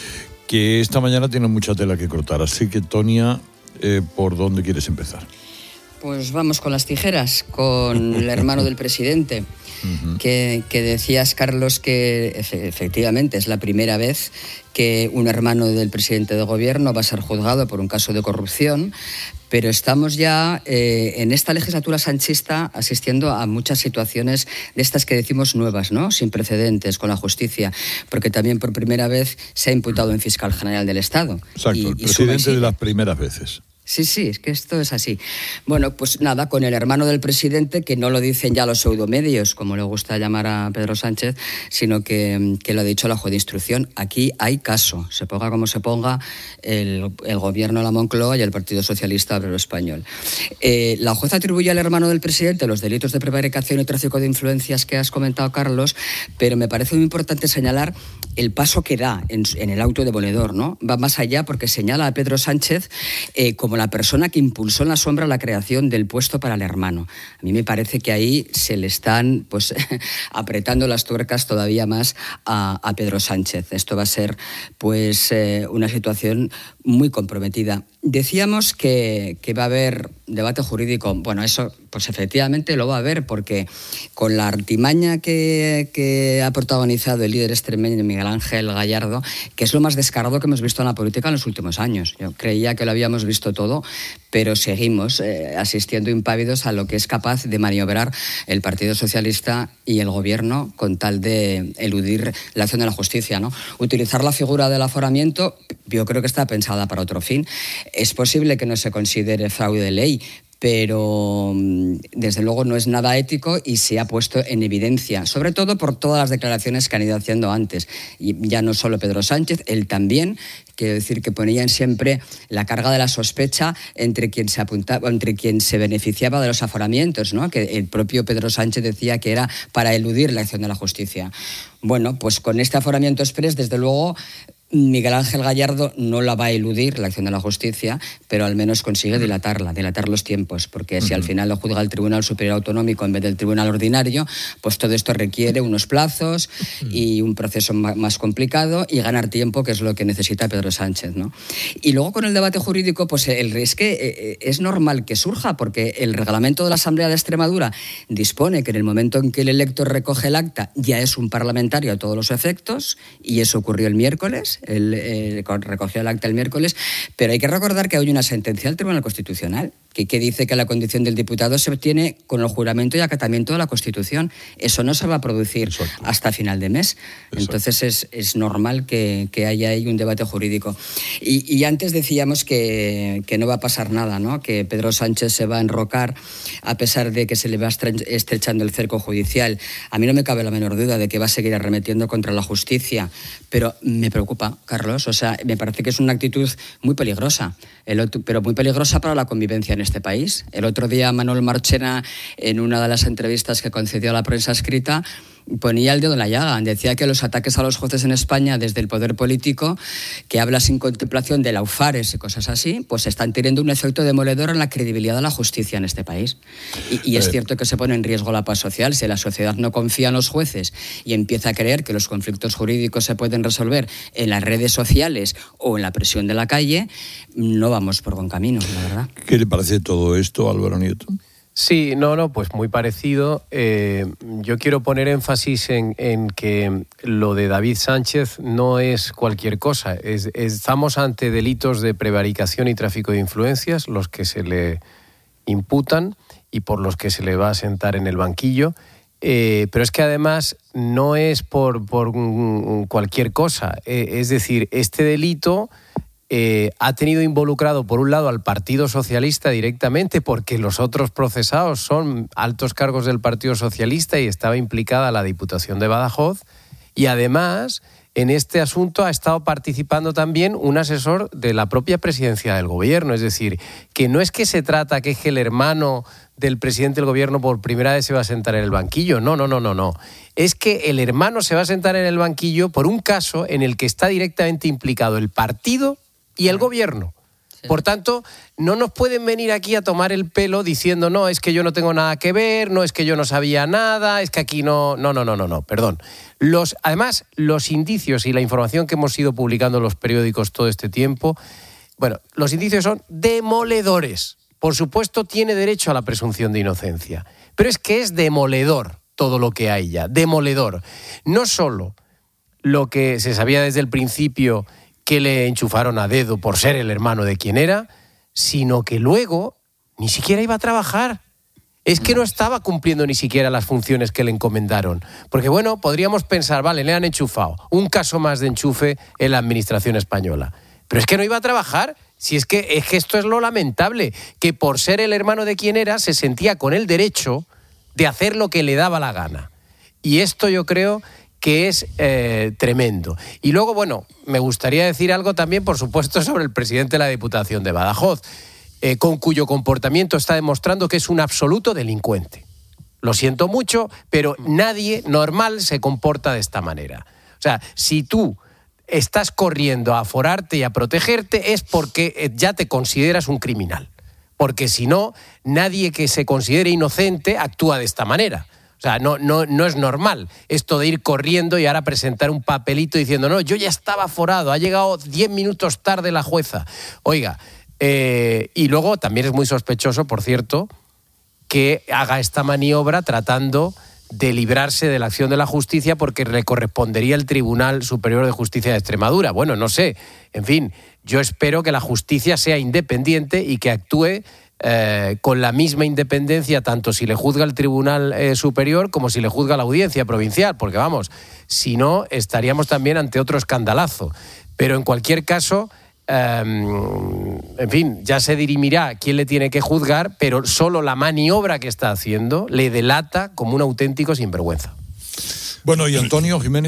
Speaker 1: que esta mañana tienen mucha tela que cortar. Así que, Tonia, eh, ¿por dónde quieres empezar?
Speaker 19: Pues vamos con las tijeras, con el hermano del presidente, uh-huh. que, que decías, Carlos, que efectivamente es la primera vez que un hermano del presidente de gobierno va a ser juzgado por un caso de corrupción, pero estamos ya eh, en esta legislatura sanchista asistiendo a muchas situaciones de estas que decimos nuevas, ¿no? Sin precedentes con la justicia, porque también por primera vez se ha imputado un fiscal general del Estado.
Speaker 1: Exacto, y, el presidente de las primeras veces.
Speaker 19: Sí, sí, es que esto es así. Bueno, pues nada, con el hermano del presidente, que no lo dicen ya los pseudomedios, como le gusta llamar a Pedro Sánchez, sino que, que lo ha dicho la juez de instrucción. Aquí hay caso, se ponga como se ponga el, el gobierno de la Moncloa y el Partido Socialista Obrero Español. Eh, la juez atribuye al hermano del presidente los delitos de prevaricación y tráfico de influencias que has comentado, Carlos, pero me parece muy importante señalar el paso que da en, en el auto demoledor, ¿no? Va más allá porque señala a Pedro Sánchez eh, como la persona que impulsó en la sombra la creación del puesto para el hermano. A mí me parece que ahí se le están pues apretando las tuercas todavía más a, a Pedro Sánchez. Esto va a ser pues eh, una situación muy comprometida. Decíamos que, que va a haber debate jurídico. Bueno, eso pues efectivamente lo va a haber, porque con la artimaña que, que ha protagonizado el líder extremeño Miguel Ángel Gallardo, que es lo más descarado que hemos visto en la política en los últimos años. Yo creía que lo habíamos visto todo, pero seguimos eh, asistiendo impávidos a lo que es capaz de maniobrar el Partido Socialista y el Gobierno con tal de eludir la acción de la justicia, ¿no? Utilizar la figura del aforamiento, yo creo que está pensada para otro fin. Es posible que no se considere fraude de ley, pero desde luego no es nada ético y se ha puesto en evidencia, sobre todo por todas las declaraciones que han ido haciendo antes. Y ya no solo Pedro Sánchez, él también, quiero decir que ponían siempre la carga de la sospecha entre quien se apuntaba, entre quien se beneficiaba de los aforamientos, ¿no? Que el propio Pedro Sánchez decía que era para eludir la acción de la justicia. Bueno, pues con este aforamiento express, desde luego, Miguel Ángel Gallardo no la va a eludir, la acción de la justicia, pero al menos consigue dilatarla, dilatar los tiempos, porque si al final lo juzga el Tribunal Superior Autonómico en vez del Tribunal Ordinario, pues todo esto requiere unos plazos y un proceso más complicado y ganar tiempo, que es lo que necesita Pedro Sánchez, ¿no? Y luego con el debate jurídico, pues el, es que es normal que surja, porque el reglamento de la Asamblea de Extremadura dispone que en el momento en que el elector recoge el acta ya es un parlamentario a todos los efectos, y eso ocurrió el miércoles. Él eh, recogió el acta el miércoles, pero hay que recordar que hay una sentencia del Tribunal Constitucional que, que dice que la condición del diputado se obtiene con el juramento y acatamiento de la Constitución. Eso no se va a producir Exacto. hasta final de mes. Exacto. Entonces es, es normal que, que haya ahí un debate jurídico. Y, y antes decíamos que, que no va a pasar nada, ¿no? Que Pedro Sánchez se va a enrocar a pesar de que se le va estrechando el cerco judicial. A mí no me cabe la menor duda de que va a seguir arremetiendo contra la justicia, pero me preocupa, Carlos. O sea, me parece que es una actitud muy peligrosa, el otro, pero muy peligrosa para la convivencia en este país. El otro día Manuel Marchena, en una de las entrevistas que concedió a la prensa escrita, ponía el dedo en la llaga. Decía que los ataques a los jueces en España desde el poder político, que habla sin contemplación de laufares y cosas así, pues están teniendo un efecto demoledor en la credibilidad de la justicia en este país. Y, y es cierto que se pone en riesgo la paz social. Si la sociedad no confía en los jueces y empieza a creer que los conflictos jurídicos se pueden resolver en las redes sociales o en la presión de la calle, no vamos por buen camino, la verdad.
Speaker 1: ¿Qué le parece todo esto, Álvaro Nieto?
Speaker 12: Sí, no, no, pues muy parecido. Eh, yo quiero poner énfasis en, en que lo de David Sánchez no es cualquier cosa. Es, estamos ante delitos de prevaricación y tráfico de influencias, los que se le imputan y por los que se le va a sentar en el banquillo. Eh, pero es que además no es por, por cualquier cosa. Eh, es decir, este delito... Eh, ha tenido involucrado, por un lado, al Partido Socialista directamente, porque los otros procesados son altos cargos del Partido Socialista y estaba implicada la Diputación de Badajoz, y además, en este asunto ha estado participando también un asesor de la propia presidencia del Gobierno. Es decir, que no es que se trata que es que el hermano del presidente del Gobierno por primera vez se va a sentar en el banquillo. No, no, no, no, no. Es que el hermano se va a sentar en el banquillo por un caso en el que está directamente implicado el partido y el Gobierno. Sí. Por tanto, no nos pueden venir aquí a tomar el pelo diciendo, no, es que yo no tengo nada que ver, no, es que yo no sabía nada, es que aquí no... No, no, no, no, no, perdón. Los, además, los indicios y la información que hemos ido publicando en los periódicos todo este tiempo, bueno, los indicios son demoledores. Por supuesto, tiene derecho a la presunción de inocencia, pero es que es demoledor todo lo que hay ya, demoledor. No solo lo que se sabía desde el principio, que le enchufaron a dedo por ser el hermano de quien era, sino que luego ni siquiera iba a trabajar. Es que no estaba cumpliendo ni siquiera las funciones que le encomendaron. Porque, bueno, podríamos pensar, vale, le han enchufado, un caso más de enchufe en la administración española. Pero es que no iba a trabajar. Si es que, es que esto es lo lamentable, que por ser el hermano de quien era, se sentía con el derecho de hacer lo que le daba la gana. Y esto yo creo que es eh, tremendo. Y luego, bueno, me gustaría decir algo también, por supuesto, sobre el presidente de la Diputación de Badajoz, eh, con cuyo comportamiento está demostrando que es un absoluto delincuente. Lo siento mucho, pero nadie normal se comporta de esta manera. O sea, si tú estás corriendo a aforarte y a protegerte es porque ya te consideras un criminal. Porque si no, nadie que se considere inocente actúa de esta manera. O sea, no, no, no es normal esto de ir corriendo y ahora presentar un papelito diciendo, no, yo ya estaba aforado, ha llegado diez minutos tarde la jueza. Oiga, eh, y luego también es muy sospechoso, por cierto, que haga esta maniobra tratando de librarse de la acción de la justicia porque le correspondería el Tribunal Superior de Justicia de Extremadura. Bueno, no sé, en fin, yo espero que la justicia sea independiente y que actúe Eh, con la misma independencia tanto si le juzga el Tribunal eh, Superior como si le juzga la Audiencia Provincial, porque vamos, si no estaríamos también ante otro escandalazo. Pero en cualquier caso, eh, en fin, ya se dirimirá quién le tiene que juzgar, pero solo la maniobra que está haciendo le delata como un auténtico sinvergüenza.
Speaker 1: Bueno, ¿y Antonio Jiménez?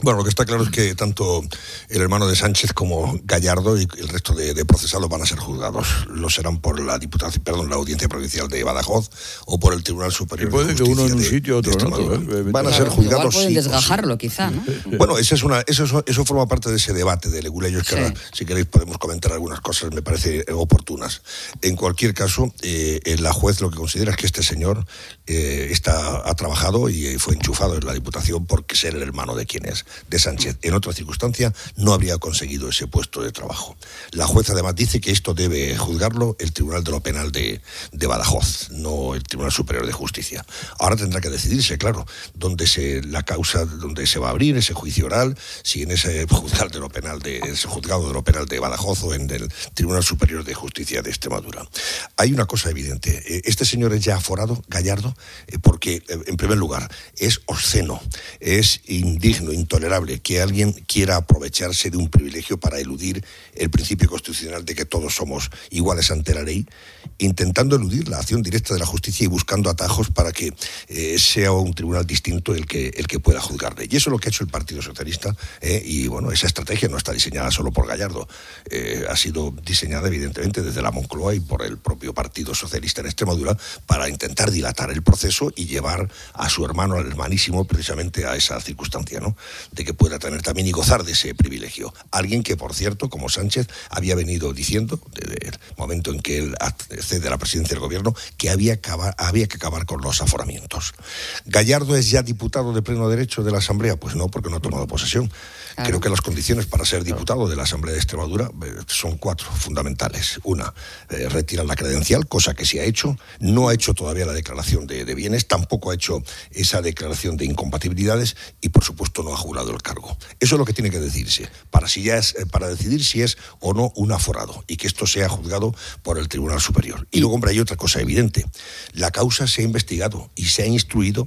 Speaker 8: Bueno, lo que está claro es que tanto el hermano de Sánchez como Gallardo y el resto de, de procesados van a ser juzgados. Lo serán por la Diputación, perdón, la Audiencia Provincial de Badajoz o por el Tribunal Superior de Justicia.
Speaker 1: Puede que uno en un
Speaker 8: de,
Speaker 1: sitio, otro en otro. ¿eh?
Speaker 8: Van a
Speaker 19: claro,
Speaker 8: ser juzgados.
Speaker 19: Igual pueden
Speaker 8: sí,
Speaker 19: desgajarlo,
Speaker 8: sí.
Speaker 19: quizá, ¿no?
Speaker 8: Bueno, esa es una, eso, eso forma parte de ese debate de leguleyos que
Speaker 19: sí.
Speaker 8: ahora, si queréis, podemos comentar algunas cosas, me parece oportunas. En cualquier caso, eh, la juez lo que considera es que este señor eh, está, ha trabajado y fue enchufado en la Diputación porque ser el hermano de quien es, de Sánchez. En otra circunstancia no habría conseguido ese puesto de trabajo. La juez además dice que esto debe juzgarlo el Tribunal de lo Penal de, de Badajoz, no el Tribunal Superior de Justicia. Ahora tendrá que decidirse, claro, dónde se, la causa, dónde se va a abrir ese juicio oral, si en ese juzgado de lo penal de, ese juzgado de lo penal de Badajoz o en el Tribunal Superior de Justicia de Extremadura. Hay una cosa evidente, este señor es ya aforado, Gallardo, porque, en primer lugar, es obsceno, es indigno, intolerable que alguien quiera aprovecharse de un privilegio para eludir el principio constitucional de que todos somos iguales ante la ley, intentando eludir la acción directa de la justicia y buscando atajos para que eh, sea un tribunal distinto el que, el que pueda juzgarle. Y eso es lo que ha hecho el Partido Socialista, eh, y bueno, esa estrategia no está diseñada solo por Gallardo, eh, ha sido diseñada evidentemente desde la Moncloa y por el propio Partido Socialista en Extremadura para intentar dilatar el proceso y llevar a su hermano, al hermanísimo, precisamente a esa circunstancia, ¿no?, de que pueda tener también y gozar de ese privilegio. Alguien que, por cierto, como Sánchez, había venido diciendo, desde el momento en que él accede a la presidencia del gobierno, que había, acabar, había que acabar con los aforamientos. ¿Gallardo es ya diputado de pleno derecho de la Asamblea? Pues no, porque no ha tomado posesión. Claro. Creo que las condiciones para ser diputado de la Asamblea de Extremadura eh, son cuatro fundamentales. Una, eh, retirar la credencial, cosa que sí ha hecho. No ha hecho todavía la declaración de, de bienes, tampoco ha hecho esa declaración de incompatibilidades y, por supuesto, no ha jurado el cargo. Eso es lo que tiene que decirse para, si ya es, eh, para decidir si es o no un aforado y que esto sea juzgado por el Tribunal Superior. Y luego, hombre, hay otra cosa evidente. La causa se ha investigado y se ha instruido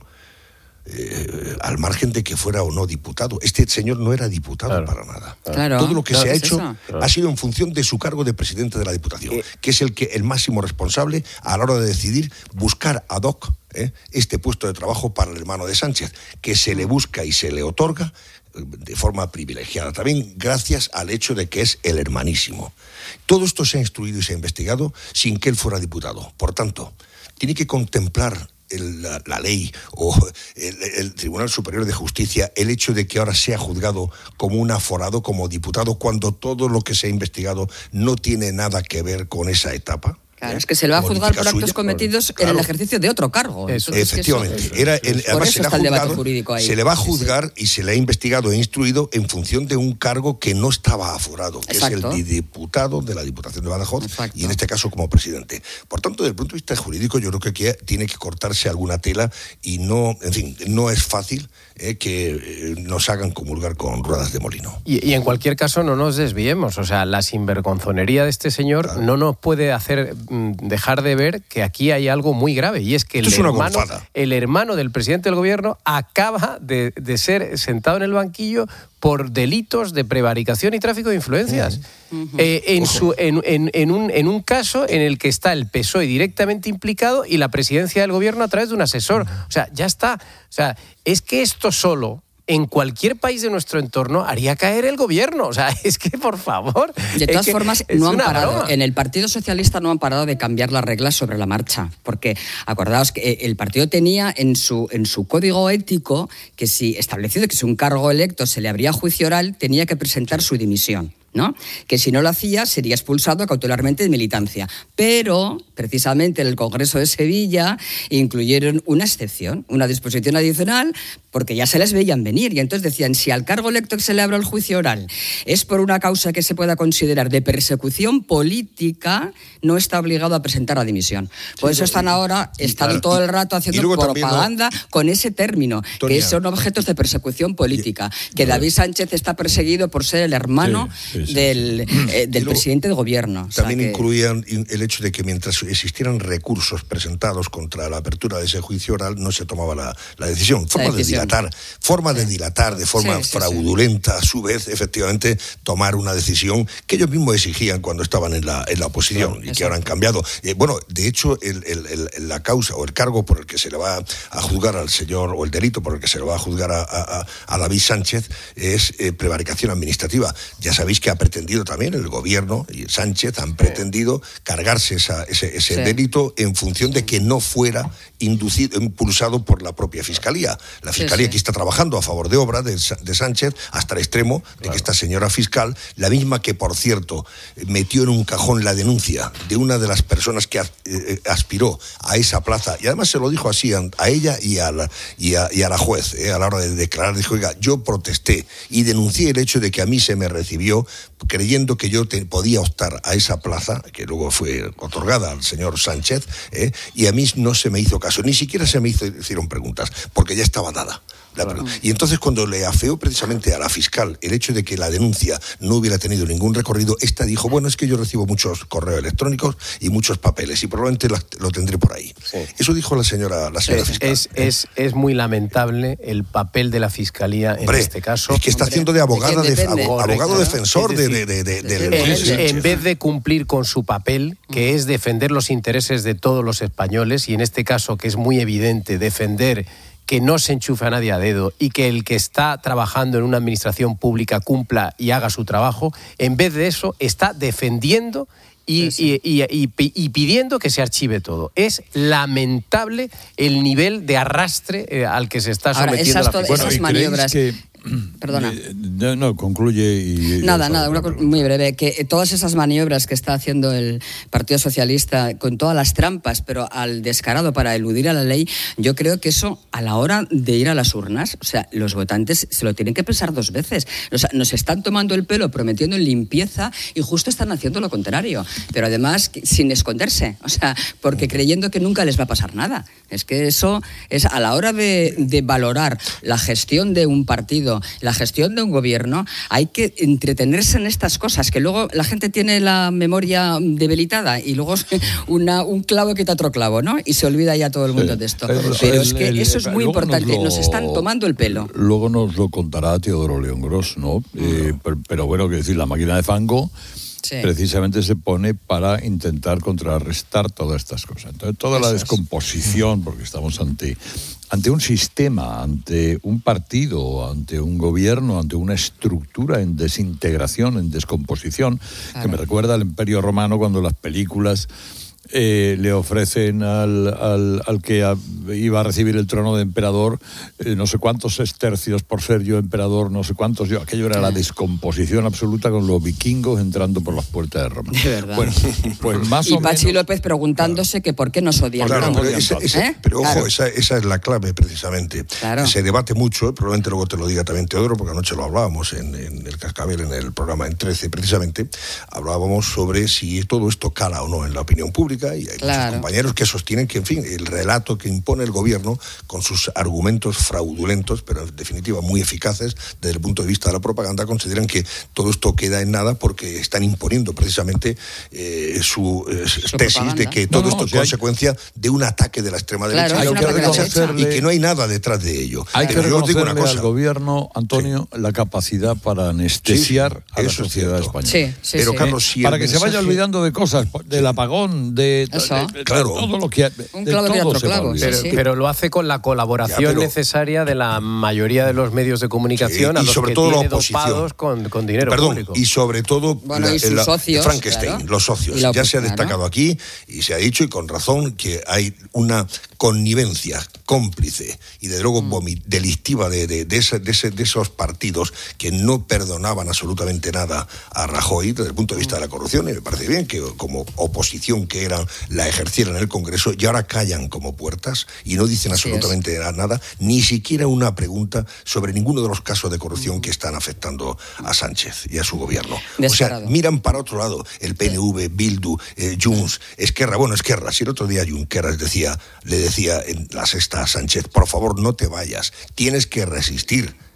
Speaker 8: Eh, al margen de que fuera o no diputado. Este señor no era diputado claro. para nada.
Speaker 19: Claro.
Speaker 8: Todo lo que
Speaker 19: claro,
Speaker 8: se ha
Speaker 19: es
Speaker 8: hecho
Speaker 19: claro.
Speaker 8: ha sido en función de su cargo de presidente de la Diputación, eh. que es el que el máximo responsable a la hora de decidir buscar ad hoc eh, este puesto de trabajo para el hermano de Sánchez, que se le busca y se le otorga de forma privilegiada, también gracias al hecho de que es el hermanísimo. Todo esto se ha instruido y se ha investigado sin que él fuera diputado. Por tanto, tiene que contemplar El, la, la ley o el, el Tribunal Superior de Justicia el hecho de que ahora sea juzgado como un aforado, como diputado, cuando todo lo que se ha investigado no tiene nada que ver con esa etapa.
Speaker 19: Claro, es que se le va a juzgar por actos suya, cometidos claro. en el ejercicio de otro cargo.
Speaker 8: Eso. Efectivamente. Eso, Era el, además se le, ha juzgado, se le va a juzgar sí, sí. y se le ha investigado e instruido en función de un cargo que no estaba aforado, que Exacto. es el de diputado de la Diputación de Badajoz Exacto. y en este caso como presidente. Por tanto, desde el punto de vista jurídico, yo creo que aquí tiene que cortarse alguna tela y no, en fin, no es fácil eh, que eh, nos hagan comulgar con ruedas de molino.
Speaker 12: Y, y en cualquier caso no nos desviemos, o sea, la sinvergonzonería de este señor claro. no nos puede hacer dejar de ver que aquí hay algo muy grave y es que el, es hermano, el hermano del presidente del gobierno acaba de, de ser sentado en el banquillo por delitos de prevaricación y tráfico de influencias. Uh-huh. eh, en, su, en, en, en, un, en un caso en el que está el P S O E directamente implicado y la presidencia del gobierno a través de un asesor. O sea, ya está. O sea, es que esto solo en cualquier país de nuestro entorno haría caer el gobierno. O sea, es que, por favor...
Speaker 19: De todas formas, no han parado. Broma. En el Partido Socialista no han parado de cambiar las reglas sobre la marcha. Porque, acordaos que el partido tenía en su, en su código ético que si establecido que si un cargo electo se le abría juicio oral, tenía que presentar su dimisión, ¿no? Que si no lo hacía sería expulsado cautelarmente de militancia. Pero, precisamente en el Congreso de Sevilla, incluyeron una excepción, una disposición adicional, porque ya se les veían venir. Y entonces decían, si al cargo electo que se le abra el juicio oral es por una causa que se pueda considerar de persecución política, no está obligado a presentar la dimisión. Por sí, eso están ahora, están claro, todo el rato haciendo propaganda no, con ese término, Tonia, que son objetos de persecución política. Que David Sánchez está perseguido por ser el hermano sí, sí. sí, sí. del, eh, del luego, presidente del gobierno.
Speaker 8: También
Speaker 19: o sea,
Speaker 8: incluían que... el hecho de que mientras existieran recursos presentados contra la apertura de ese juicio oral, no se tomaba la, la decisión. Forma la decisión. de dilatar, forma sí. de dilatar de forma sí, sí, fraudulenta, sí. a su vez, efectivamente, tomar una decisión que ellos mismos exigían cuando estaban en la, en la oposición sí, y exacto. que ahora han cambiado. Eh, bueno, de hecho, el, el, el, la causa o el cargo por el que se le va a juzgar al señor, o el delito por el que se le va a juzgar a, a, a David Sánchez es eh, prevaricación administrativa. Ya sabéis que ha pretendido también el gobierno y Sánchez han pretendido cargarse esa, ese, ese sí. delito en función de que no fuera inducido, impulsado por la propia Fiscalía. La Fiscalía sí, sí. aquí está trabajando a favor de obra de, de Sánchez hasta el extremo de claro. que esta señora fiscal, la misma que, por cierto, metió en un cajón la denuncia de una de las personas que eh, aspiró a esa plaza, y además se lo dijo así a, a ella y a la, y a, y a la juez, eh, a la hora de declarar, dijo, oiga, yo protesté y denuncié el hecho de que a mí se me recibió creyendo que yo te, podía optar a esa plaza, que luego fue otorgada al señor Sánchez, eh, y a mí no se me hizo caso, ni siquiera se me hizo, hicieron preguntas, porque ya estaba dada. Claro. Y entonces cuando le afeó precisamente a la fiscal el hecho de que la denuncia no hubiera tenido ningún recorrido, esta dijo, bueno, es que yo recibo muchos correos electrónicos y muchos papeles y probablemente la, lo tendré por ahí. Sí. Eso dijo la señora, la señora
Speaker 12: es,
Speaker 8: fiscal.
Speaker 12: Es, ¿eh? es, es muy lamentable el papel de la Fiscalía en
Speaker 8: Hombre,
Speaker 12: este caso.
Speaker 8: Es que está
Speaker 12: Hombre,
Speaker 8: haciendo de abogada,
Speaker 12: de,
Speaker 8: de, abogado, abogado defensor
Speaker 12: es decir,
Speaker 8: de, de, de, de,
Speaker 12: en,
Speaker 8: de
Speaker 12: en vez de cumplir con su papel, que es defender los intereses de todos los españoles, y en este caso que es muy evidente, defender que no se enchufe a nadie a dedo y que el que está trabajando en una administración pública cumpla y haga su trabajo, en vez de eso está defendiendo y, sí, sí. y, y, y, y pidiendo que se archive todo. Es lamentable el nivel de arrastre eh, al que se está sometiendo
Speaker 19: Ahora, esas,
Speaker 12: la
Speaker 19: bueno, esas maniobras...
Speaker 1: Que...
Speaker 19: Perdona.
Speaker 1: No, no, concluye y...
Speaker 19: Nada, nada, una cosa muy breve, que todas esas maniobras que está haciendo el Partido Socialista con todas las trampas, pero al descarado para eludir a la ley, yo creo que eso a la hora de ir a las urnas, o sea, los votantes se lo tienen que pensar dos veces. O sea, nos están tomando el pelo prometiendo limpieza y justo están haciendo lo contrario, pero además sin esconderse, o sea, porque creyendo que nunca les va a pasar nada. Es que eso es a la hora de, de valorar la gestión de un partido, la gestión de un gobierno, hay que entretenerse en estas cosas, que luego la gente tiene la memoria debilitada y luego una, un clavo quita otro clavo, ¿no? Y se olvida ya todo el mundo sí. de esto. Pero, Pero el, es que el, eso es muy importante, nos, lo, nos están tomando el pelo.
Speaker 1: Luego nos lo contará Teodoro León Gros, ¿no? Mm. Eh, pero, pero bueno, que decir, la máquina de fango sí. precisamente se pone para intentar contrarrestar todas estas cosas. Entonces, toda Eso la descomposición, es. porque estamos ante... ante un sistema, ante un partido, ante un gobierno, ante una estructura en desintegración, en descomposición, claro. que me recuerda al Imperio Romano cuando las películas eh, le ofrecen al, al, al que a, iba a recibir el trono de emperador eh, no sé cuántos sestercios por ser yo emperador, no sé cuántos yo. Aquello era la descomposición absoluta con los vikingos entrando por las puertas de Roma.
Speaker 19: De verdad.
Speaker 1: Bueno, pues más
Speaker 19: y
Speaker 1: o
Speaker 19: Pachi
Speaker 1: menos,
Speaker 19: López preguntándose claro. que por qué nos odian.
Speaker 8: Claro,
Speaker 19: tanto.
Speaker 8: pero, esa, esa, ¿Eh? pero ojo, claro. esa, esa es la clave precisamente.
Speaker 19: Claro.
Speaker 8: Se debate mucho, probablemente luego te lo diga también Teodoro, porque anoche lo hablábamos en, en el Cascabel, en el programa en trece, precisamente, hablábamos sobre si todo esto cala o no en la opinión pública, y hay claro. muchos compañeros que sostienen que, en fin, el relato que impone el gobierno con sus argumentos fraudulentos, pero en definitiva muy eficaces desde el punto de vista de la propaganda, consideran que todo esto queda en nada porque están imponiendo precisamente eh, su, eh, su tesis propaganda. de que todo no, esto no, es si consecuencia hay... de un ataque de la extrema derecha,
Speaker 19: claro,
Speaker 8: y, que reconocerle... y que no hay nada detrás de ello.
Speaker 1: Hay pero que reconocerle digo una cosa. al gobierno, Antonio, sí. la capacidad para anestesiar sí, a la sociedad española.
Speaker 19: Sí, sí,
Speaker 8: pero
Speaker 19: sí.
Speaker 8: Carlos, si
Speaker 1: para que
Speaker 8: mensaje...
Speaker 1: se vaya olvidando de cosas, del apagón, de, de, de,
Speaker 8: claro.
Speaker 1: de todo lo que...
Speaker 19: Un clavo de otro clavo.
Speaker 12: Pero,
Speaker 19: sí.
Speaker 12: pero lo hace con la colaboración ya, pero... necesaria de la mayoría de los medios de comunicación, sí, a los sobre que todo tiene dopados con, con dinero
Speaker 8: Perdón,
Speaker 12: público.
Speaker 8: Y sobre todo
Speaker 19: bueno,
Speaker 8: la,
Speaker 19: y sus
Speaker 8: la,
Speaker 19: socios,
Speaker 8: Frankenstein,
Speaker 19: claro.
Speaker 8: los socios. Ya se ha destacado ¿no? aquí y se ha dicho, y con razón, que hay una connivencia cómplice y de luego mm. delictiva de, de, de, ese, de, ese, de esos partidos que no perdonaban absolutamente nada a Rajoy desde el punto de vista mm. de la corrupción, y me parece bien que como oposición que eran la ejercieran en el Congreso y ahora callan como puertas y no dicen Así absolutamente es. nada, ni siquiera una pregunta sobre ninguno de los casos de corrupción mm. que están afectando a Sánchez y a su gobierno.
Speaker 19: Descarado.
Speaker 8: O sea, miran para otro lado, el P N V, Bildu, eh, Junts, Esquerra, bueno, Esquerra, si el otro día Junqueras decía, le decía en la sexta a Sánchez, por favor no te vayas, tienes que resistir.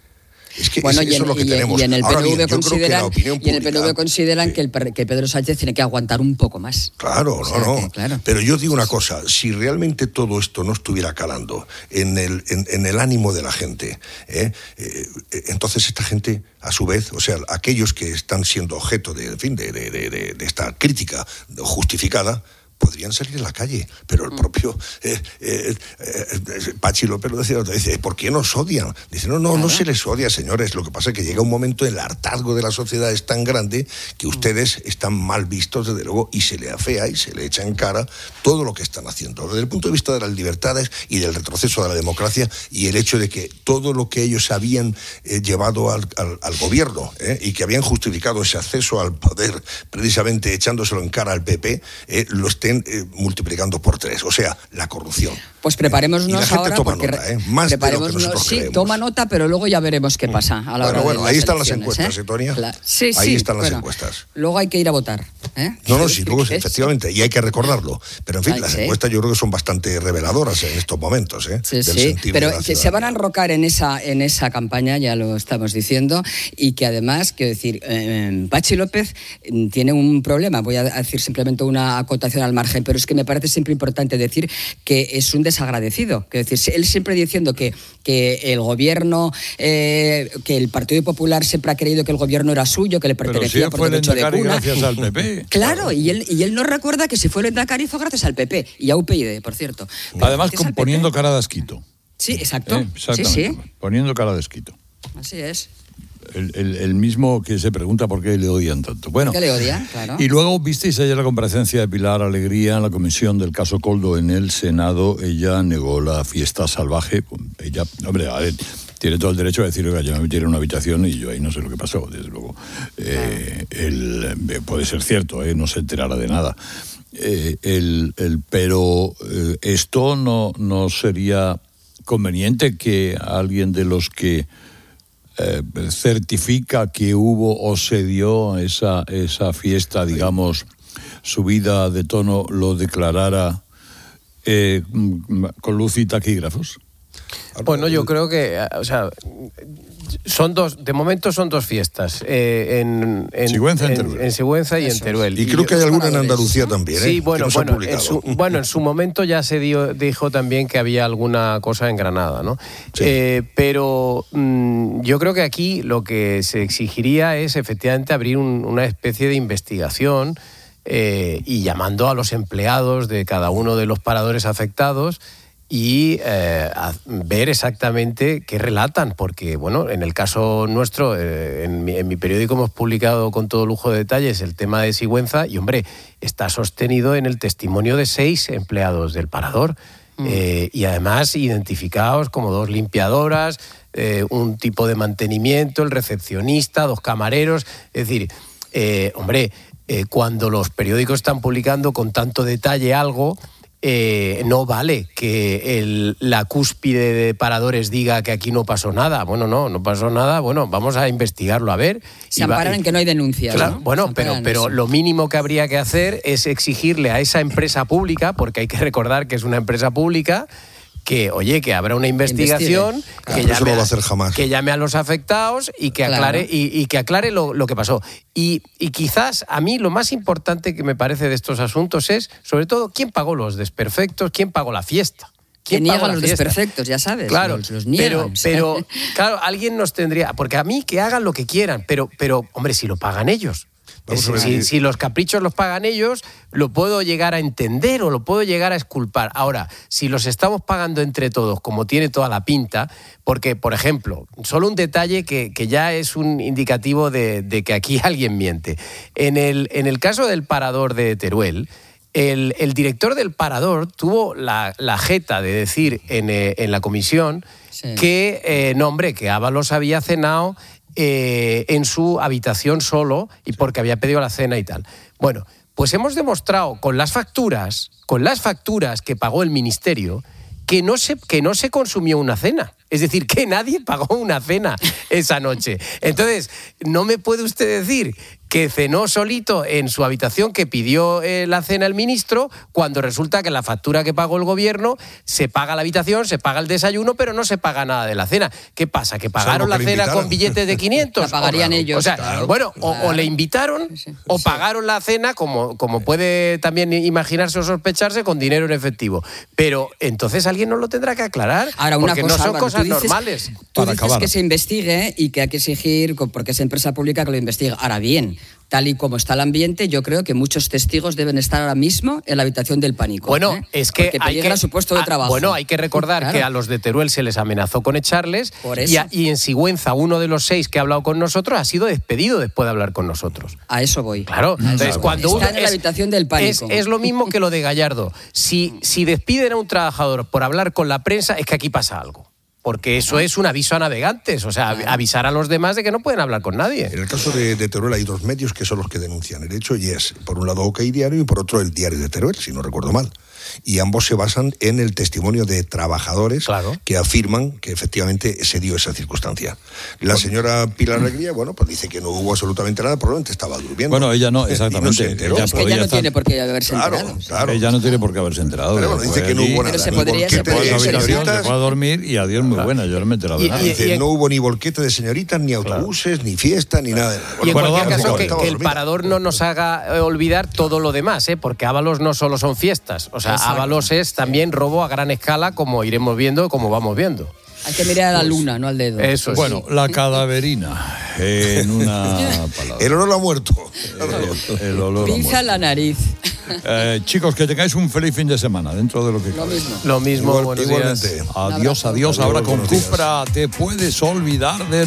Speaker 8: Es que
Speaker 19: bueno,
Speaker 8: eso
Speaker 19: y en,
Speaker 8: es lo que
Speaker 19: y,
Speaker 8: tenemos.
Speaker 19: Y en el
Speaker 8: Ahora
Speaker 19: P N V
Speaker 8: bien, yo creo que la
Speaker 19: consideran,
Speaker 8: opinión
Speaker 19: y en el P N V
Speaker 8: pública,
Speaker 19: consideran
Speaker 8: sí.
Speaker 19: que, el, que Pedro Sánchez tiene que aguantar un poco más.
Speaker 8: Claro,
Speaker 19: o
Speaker 8: no,
Speaker 19: sea,
Speaker 8: no.
Speaker 19: que, claro.
Speaker 8: Pero yo digo una cosa, si realmente todo esto no estuviera calando en el, en, en el ánimo de la gente, ¿eh? Eh, entonces esta gente, a su vez, o sea, aquellos que están siendo objeto de, en fin, de, de, de, de esta crítica justificada, podrían salir a la calle, pero el propio eh, eh, eh, Pachi López lo decía, dice, ¿por qué nos odian? Dice, no, no, claro. no se les odia, señores, lo que pasa es que llega un momento, el hartazgo de la sociedad es tan grande que ustedes están mal vistos, desde luego, y se le afea y se le echa en cara todo lo que están haciendo, desde el punto de vista de las libertades y del retroceso de la democracia y el hecho de que todo lo que ellos habían eh, llevado al, al, al gobierno eh, y que habían justificado ese acceso al poder precisamente echándoselo en cara al P P, eh, lo estén Eh, multiplicando por tres, o sea, la corrupción.
Speaker 19: Pues preparémonos
Speaker 8: eh, y la gente
Speaker 19: ahora
Speaker 8: toma
Speaker 19: porque
Speaker 8: nota, ¿eh? Más de lo que nosotros
Speaker 19: sí,
Speaker 8: creemos.
Speaker 19: toma nota, pero luego ya veremos qué pasa a la
Speaker 8: bueno,
Speaker 19: hora
Speaker 8: bueno,
Speaker 19: de
Speaker 8: ahí
Speaker 19: las
Speaker 8: están las
Speaker 19: elecciones,
Speaker 8: encuestas,
Speaker 19: ¿eh?
Speaker 8: ¿eh, Tonia?
Speaker 19: Claro. Sí,
Speaker 8: ahí
Speaker 19: sí,
Speaker 8: están las
Speaker 19: bueno,
Speaker 8: encuestas.
Speaker 19: Luego hay que ir a votar, ¿eh?
Speaker 8: No, no, sí, luego efectivamente, y hay que recordarlo. Pero en fin,
Speaker 19: Ay,
Speaker 8: las
Speaker 19: sí.
Speaker 8: encuestas yo creo que son bastante reveladoras en estos momentos, ¿eh?
Speaker 19: Sí,
Speaker 8: del
Speaker 19: sí,
Speaker 8: sentir
Speaker 19: pero
Speaker 8: de la
Speaker 19: que se van a enrocar en esa, en esa campaña, ya lo estamos diciendo, y que además, quiero decir, eh, Pachi López tiene un problema, voy a decir simplemente una acotación al margen, pero es que me parece siempre importante decir que es un desagradecido. Quiero decir, él siempre diciendo que, que el gobierno, eh, que el Partido Popular siempre ha creído que el gobierno era suyo, que le pertenecía
Speaker 1: Pero si
Speaker 19: por derecho de cuna.
Speaker 1: gracias al P P.
Speaker 19: Claro, claro. Y, él, y él no recuerda que si fue el Endacari fue gracias al P P y a U P y D, por cierto. Pero
Speaker 1: además, con, poniendo cara de asquito.
Speaker 19: Sí, exacto.
Speaker 1: Eh, exactamente.
Speaker 19: Sí, sí.
Speaker 1: Poniendo cara de asquito.
Speaker 19: Así es.
Speaker 1: El, el, el mismo que se pregunta por qué le odian tanto. Bueno,
Speaker 19: ¿Por qué le odian? Claro.
Speaker 1: Y luego visteis ayer la comparecencia de Pilar Alegría en la comisión del caso Koldo en el Senado. Ella negó la fiesta salvaje. Ella, hombre, a ver, tiene todo el derecho a decir, oiga, yo me metí en una habitación y yo ahí no sé lo que pasó, desde luego. Eh, el, puede ser cierto, eh, no se enterara de nada. Eh, el, el, pero eh, esto no, no sería conveniente que alguien de los que Eh, certifica que hubo o se dio esa, esa fiesta, digamos, subida de tono, lo declarara eh, con luz y taquígrafos?
Speaker 12: Bueno, yo creo que, o sea, son dos, de momento son dos fiestas, eh, en, en,
Speaker 1: Sigüenza en
Speaker 12: en,
Speaker 1: Teruel.
Speaker 12: en Sigüenza y
Speaker 8: Eso
Speaker 12: en Teruel.
Speaker 8: Y creo que hay alguna en Andalucía también, ¿eh?
Speaker 12: Sí, bueno,
Speaker 8: que no
Speaker 12: bueno, en su, bueno, en su momento ya se dio, dijo también que había alguna cosa en Granada, ¿no? Sí. Eh, pero mmm, yo creo que aquí lo que se exigiría es efectivamente abrir un, una especie de investigación eh, y llamando a los empleados de cada uno de los paradores afectados y eh, a ver exactamente qué relatan, porque, bueno, en el caso nuestro, eh, en, mi, en mi periódico hemos publicado con todo lujo de detalles el tema de Sigüenza y, hombre, está sostenido en el testimonio de seis empleados del parador mm. eh, y además identificados como dos limpiadoras, eh, un tipo de mantenimiento, el recepcionista, dos camareros, es decir, eh, hombre, eh, cuando los periódicos están publicando con tanto detalle algo, Eh, no vale que el, la cúspide de paradores diga que aquí no pasó nada. Bueno, no, no pasó nada. Bueno, vamos a investigarlo, a ver.
Speaker 19: Se amparan en que no hay denuncias.
Speaker 12: Claro,
Speaker 19: ¿no?
Speaker 12: bueno, pero, pero lo mínimo que habría que hacer es exigirle a esa empresa pública, porque hay que recordar que es una empresa pública, que, oye, que habrá una investigación,
Speaker 8: claro,
Speaker 12: que,
Speaker 8: llame
Speaker 12: llame
Speaker 8: no lo va
Speaker 12: a,
Speaker 8: a hacer jamás.
Speaker 12: que llame a los afectados y que aclare, claro. y, y que aclare lo, lo que pasó. Y, y quizás a mí lo más importante que me parece de estos asuntos es, sobre todo, quién pagó los desperfectos, quién pagó la fiesta.
Speaker 19: Que niegan los desperfectos, ya sabes.
Speaker 12: Claro,
Speaker 19: los, los
Speaker 12: pero, pero claro, alguien nos tendría... Porque a mí que hagan lo que quieran, pero, pero hombre, si lo pagan ellos... Es, si, si los caprichos los pagan ellos, lo puedo llegar a entender o lo puedo llegar a exculpar. Ahora, si los estamos pagando entre todos, como tiene toda la pinta, porque, por ejemplo, solo un detalle que, que ya es un indicativo de, de que aquí alguien miente. En el, en el caso del parador de Teruel, el, el director del parador tuvo la, la jeta de decir en, eh, en la comisión sí. que, eh, no, hombre, que Ábalos había cenado Eh, en su habitación solo y porque había pedido la cena y tal. Bueno, pues hemos demostrado con las facturas, con las facturas que pagó el ministerio, que no se, que no se consumió una cena. Es decir, que nadie pagó una cena esa noche. Entonces, no me puede usted decir que cenó solito en su habitación, que pidió eh, la cena el ministro, cuando resulta que en la factura que pagó el gobierno se paga la habitación, se paga el desayuno, pero no se paga nada de la cena. ¿Qué pasa? ¿Que pagaron la cena con billetes de quinientos?
Speaker 19: La pagarían
Speaker 12: o,
Speaker 19: ellos.
Speaker 12: O sea,
Speaker 19: claro.
Speaker 12: bueno, o, o le invitaron o pagaron la cena, como, como puede también imaginarse o sospecharse, con dinero en efectivo. Pero entonces alguien nos lo tendrá que aclarar.
Speaker 19: Ahora, una
Speaker 12: porque
Speaker 19: cosa,
Speaker 12: no son
Speaker 19: Álvaro,
Speaker 12: cosas
Speaker 19: tú dices,
Speaker 12: normales.
Speaker 19: Tú dices que se investigue y que hay que exigir, porque es empresa pública, que lo investigue. Ahora bien, tal y como está el ambiente, yo creo que muchos testigos deben estar ahora mismo en la habitación del pánico.
Speaker 12: Bueno,
Speaker 19: ¿eh?
Speaker 12: es que
Speaker 19: Porque
Speaker 12: hay
Speaker 19: peligra
Speaker 12: que,
Speaker 19: su puesto de trabajo.
Speaker 12: Bueno, hay que recordar
Speaker 19: Claro.
Speaker 12: que a los de Teruel se les amenazó con echarles
Speaker 19: Por eso.
Speaker 12: y, a, y en Sigüenza uno de los seis que ha hablado con nosotros ha sido despedido después de hablar con nosotros.
Speaker 19: A eso voy.
Speaker 12: Claro,
Speaker 19: A eso
Speaker 12: entonces
Speaker 19: voy.
Speaker 12: cuando
Speaker 19: Está
Speaker 12: uno
Speaker 19: en la
Speaker 12: es-
Speaker 19: habitación del pánico.
Speaker 12: Es, es lo mismo que lo de Gallardo. Si, si despiden a un trabajador por hablar con la prensa, es que aquí pasa algo. Porque eso es un aviso a navegantes, o sea, avisar a los demás de que no pueden hablar con nadie.
Speaker 8: En el caso de, de Teruel hay dos medios que son los que denuncian el hecho, y es, por un lado, OK Diario y por otro, el Diario de Teruel, si no recuerdo mal. Y ambos se basan en el testimonio de trabajadores que afirman que efectivamente se dio esa circunstancia. La señora Pilar Alegría, bueno, pues dice que no hubo absolutamente nada, probablemente estaba durmiendo.
Speaker 1: Bueno, ella no,
Speaker 8: Y
Speaker 1: exactamente.
Speaker 8: se enteró.
Speaker 1: Ella
Speaker 19: Es que ella no tiene por qué haberse
Speaker 8: Claro,
Speaker 19: enterado.
Speaker 8: claro.
Speaker 1: Ella no tiene por qué haberse enterado.
Speaker 8: Pero bueno, dice
Speaker 1: Fue
Speaker 8: que no
Speaker 1: allí,
Speaker 8: hubo nada.
Speaker 19: Pero se
Speaker 8: ni
Speaker 19: podría- se
Speaker 8: volquete
Speaker 1: fue a
Speaker 8: de
Speaker 1: la habitación, se
Speaker 8: señoritas.
Speaker 1: fue a dormir y adiós, muy buena. Yo no me he enterado de nada.
Speaker 8: Dice, no hubo ni volquete de señoritas, ni autobuses, ni fiesta, ni nada.
Speaker 12: Y en
Speaker 8: Bueno,
Speaker 12: cualquier
Speaker 8: vamos,
Speaker 12: caso, que,
Speaker 8: estaba
Speaker 12: que el
Speaker 8: dormida.
Speaker 12: parador no nos haga eh, olvidar todo lo demás, ¿eh? Porque Ábalos no solo son fiestas. O sea,
Speaker 19: Exacto.
Speaker 12: Ábalos es también robo a gran escala, como iremos viendo, como vamos viendo.
Speaker 19: Hay que mirar a la luna, no al dedo.
Speaker 12: Eso es.
Speaker 1: Bueno, la cadaverina, en una palabra.
Speaker 8: El olor a muerto.
Speaker 1: El, el olor a
Speaker 19: Pinza
Speaker 1: muerte.
Speaker 19: la nariz.
Speaker 1: Eh, chicos, que tengáis un feliz fin de semana, dentro de lo que
Speaker 19: Lo
Speaker 1: cabe.
Speaker 19: mismo.
Speaker 12: Lo mismo,
Speaker 8: Igual-
Speaker 12: buenos
Speaker 8: igualmente.
Speaker 12: días.
Speaker 1: Adiós, adiós. Ahora con Cupra te puedes olvidar de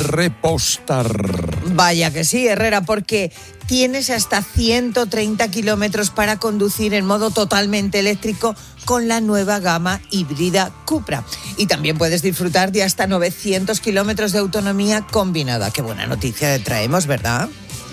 Speaker 1: repostar.
Speaker 9: Vaya que sí, Herrera, porque tienes hasta ciento treinta kilómetros para conducir en modo totalmente eléctrico con la nueva gama híbrida Cupra. Y también puedes disfrutar de hasta novecientos kilómetros de autonomía combinada. Qué buena noticia traemos, ¿verdad?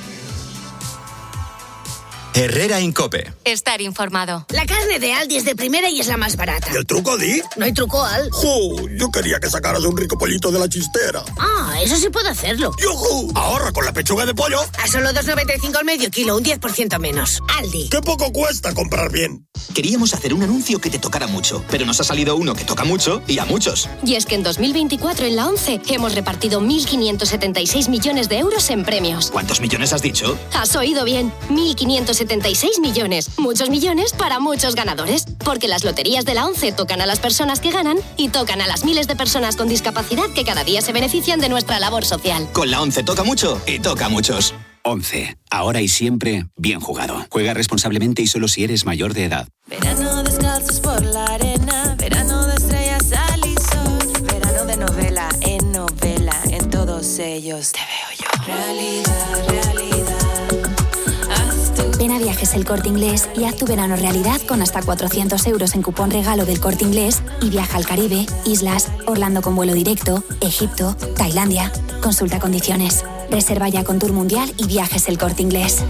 Speaker 29: Herrera en COPE.
Speaker 13: Estar informado.
Speaker 20: La carne de Aldi es de primera y es la más barata.
Speaker 21: ¿Y el truco, Di?
Speaker 20: No hay truco, Al.
Speaker 21: ¡Jo! Yo quería que sacaras un rico pollito de la chistera.
Speaker 20: Ah, eso sí puedo hacerlo.
Speaker 21: ¡Yujú! Ahorra con la pechuga de pollo.
Speaker 20: A solo dos noventa y cinco al medio kilo, un diez por ciento menos. Aldi.
Speaker 21: ¡Qué poco cuesta comprar bien!
Speaker 22: Queríamos hacer un anuncio que te tocara mucho, pero nos ha salido uno que toca mucho y a muchos.
Speaker 13: Y es que en dos mil veinticuatro en la ONCE hemos repartido mil quinientos setenta y seis millones de euros en premios.
Speaker 22: ¿Cuántos millones has dicho?
Speaker 13: Has oído bien, mil quinientos setenta y seis millones. Muchos millones para muchos ganadores. Porque las loterías de la ONCE tocan a las personas que ganan y tocan a las miles de personas con discapacidad que cada día se benefician de nuestra labor social.
Speaker 22: Con la ONCE toca mucho y toca a muchos.
Speaker 23: ONCE. Ahora y siempre, bien jugado. Juega responsablemente y solo si eres mayor de edad.
Speaker 24: Verano descalzos por la arena, verano de estrellas, sal y sol, verano de novela en novela, en todos ellos te veo yo. Realidad, realidad.
Speaker 25: Ven a Viajes El Corte Inglés y haz tu verano realidad con hasta cuatrocientos euros en cupón regalo del Corte Inglés y viaja al Caribe, Islas, Orlando con vuelo directo, Egipto, Tailandia. Consulta condiciones. Reserva ya con Tour Mundial y Viajes El Corte Inglés.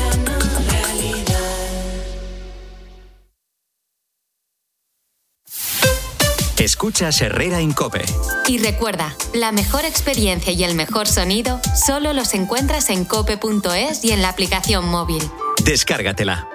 Speaker 29: Escuchas Herrera en COPE.
Speaker 13: Y recuerda, la mejor experiencia y el mejor sonido solo los encuentras en cope punto es y en la aplicación móvil.
Speaker 29: Descárgatela.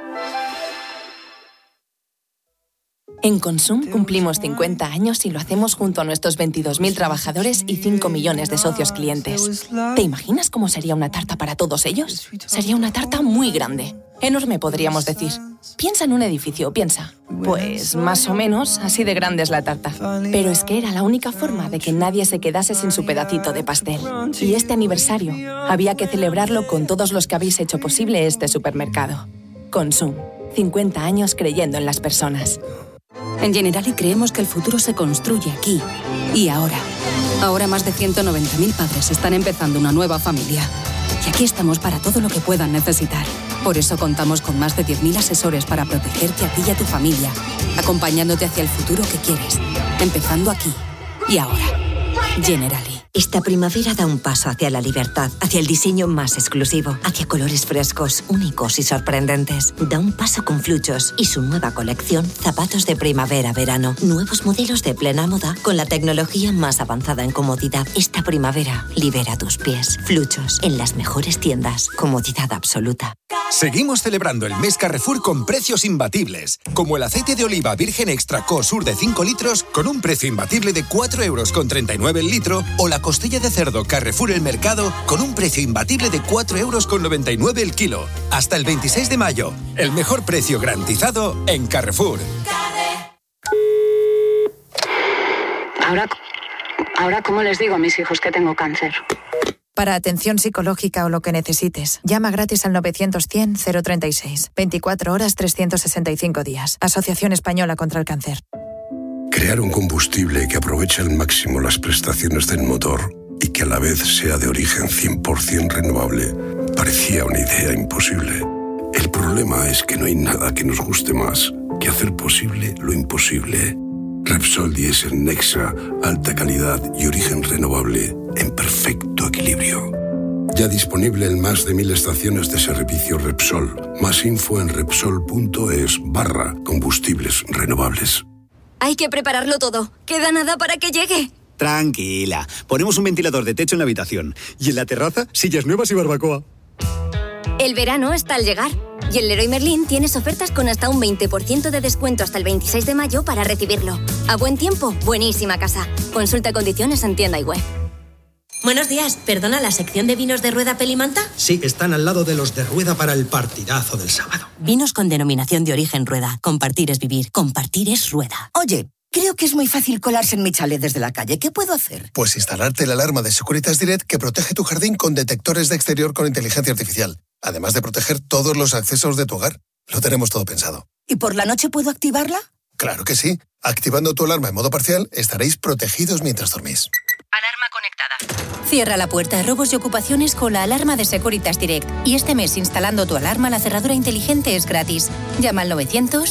Speaker 26: En Consum cumplimos cincuenta años y lo hacemos junto a nuestros veintidós mil trabajadores y cinco millones de socios clientes. ¿Te imaginas cómo sería una tarta para todos ellos? Sería una tarta muy grande. Enorme, podríamos decir. Piensa en un edificio, piensa. Pues más o menos, así de grande es la tarta. Pero es que era la única forma de que nadie se quedase sin su pedacito de pastel. Y este aniversario había que celebrarlo con todos los que habéis hecho posible este supermercado. Consum. cincuenta años creyendo en las personas.
Speaker 19: En Generali creemos que el futuro se construye aquí y ahora. Ahora más de ciento noventa mil padres están empezando una nueva familia. Y aquí estamos para todo lo que puedan necesitar. Por eso contamos con más de diez mil asesores para protegerte a ti y a tu familia, acompañándote hacia el futuro que quieres, empezando aquí y ahora. Generali.
Speaker 2: Esta primavera da un paso hacia la libertad, hacia el diseño más exclusivo, hacia colores frescos, únicos y sorprendentes. Da un paso con Fluchos y su nueva colección Zapatos de Primavera-Verano. Nuevos modelos de plena moda con la tecnología más avanzada en comodidad. Esta primavera, libera tus pies. Fluchos, en las mejores tiendas. Comodidad absoluta.
Speaker 3: Seguimos celebrando el mes Carrefour con precios imbatibles, como el aceite de oliva virgen extra Cosur de cinco litros con un precio imbatible de cuatro euros con treinta y nueve el litro, o la costilla de cerdo Carrefour El Mercado con un precio imbatible de cuatro euros con noventa y nueve el kilo. Hasta el veintiséis de mayo, el mejor precio garantizado en Carrefour.
Speaker 7: Ahora, ahora, ¿cómo les digo a mis hijos que tengo cáncer?
Speaker 10: Para atención psicológica o lo que necesites, llama gratis al novecientos cien cero treinta y seis. veinticuatro horas, trescientos sesenta y cinco días. Asociación Española contra el Cáncer.
Speaker 11: Crear un combustible que aproveche al máximo las prestaciones del motor y que a la vez sea de origen cien por ciento renovable parecía una idea imposible. El problema es que no hay nada que nos guste más que hacer posible lo imposible. Repsol Diesel Nexa, alta calidad y origen renovable en perfecto equilibrio. Ya disponible en más de mil estaciones de servicio Repsol. Más info en Repsol.es barra combustibles renovables.
Speaker 13: Hay que prepararlo todo. Queda nada para que llegue.
Speaker 14: Tranquila. Ponemos un ventilador de techo en la habitación. Y en la terraza, sillas nuevas y barbacoa.
Speaker 13: El verano está al llegar. Y en Leroy Merlin tienes ofertas con hasta un veinte por ciento de descuento hasta el veintiséis de mayo para recibirlo. A buen tiempo, buenísima casa. Consulta condiciones en tienda y web.
Speaker 20: Buenos días, perdona, ¿la sección de vinos de Rueda Pelimanta?
Speaker 17: Sí, están al lado de los de Rueda para el partidazo del sábado.
Speaker 20: Vinos con denominación de origen Rueda. Compartir es vivir, compartir es Rueda.
Speaker 18: Oye, creo que es muy fácil colarse en mi chalet desde la calle. ¿Qué puedo hacer?
Speaker 27: Pues instalarte la alarma de Securitas Direct que protege tu jardín con detectores de exterior con inteligencia artificial. Además de proteger todos los accesos de tu hogar. Lo tenemos todo pensado.
Speaker 18: ¿Y por la noche puedo activarla?
Speaker 27: Claro que sí. Activando tu alarma en modo parcial, estaréis protegidos mientras dormís.
Speaker 16: Alarma conectada. Cierra la puerta a robos y ocupaciones con la alarma de Securitas Direct. Y este mes, instalando tu alarma, la cerradura inteligente es gratis. Llama al novecientos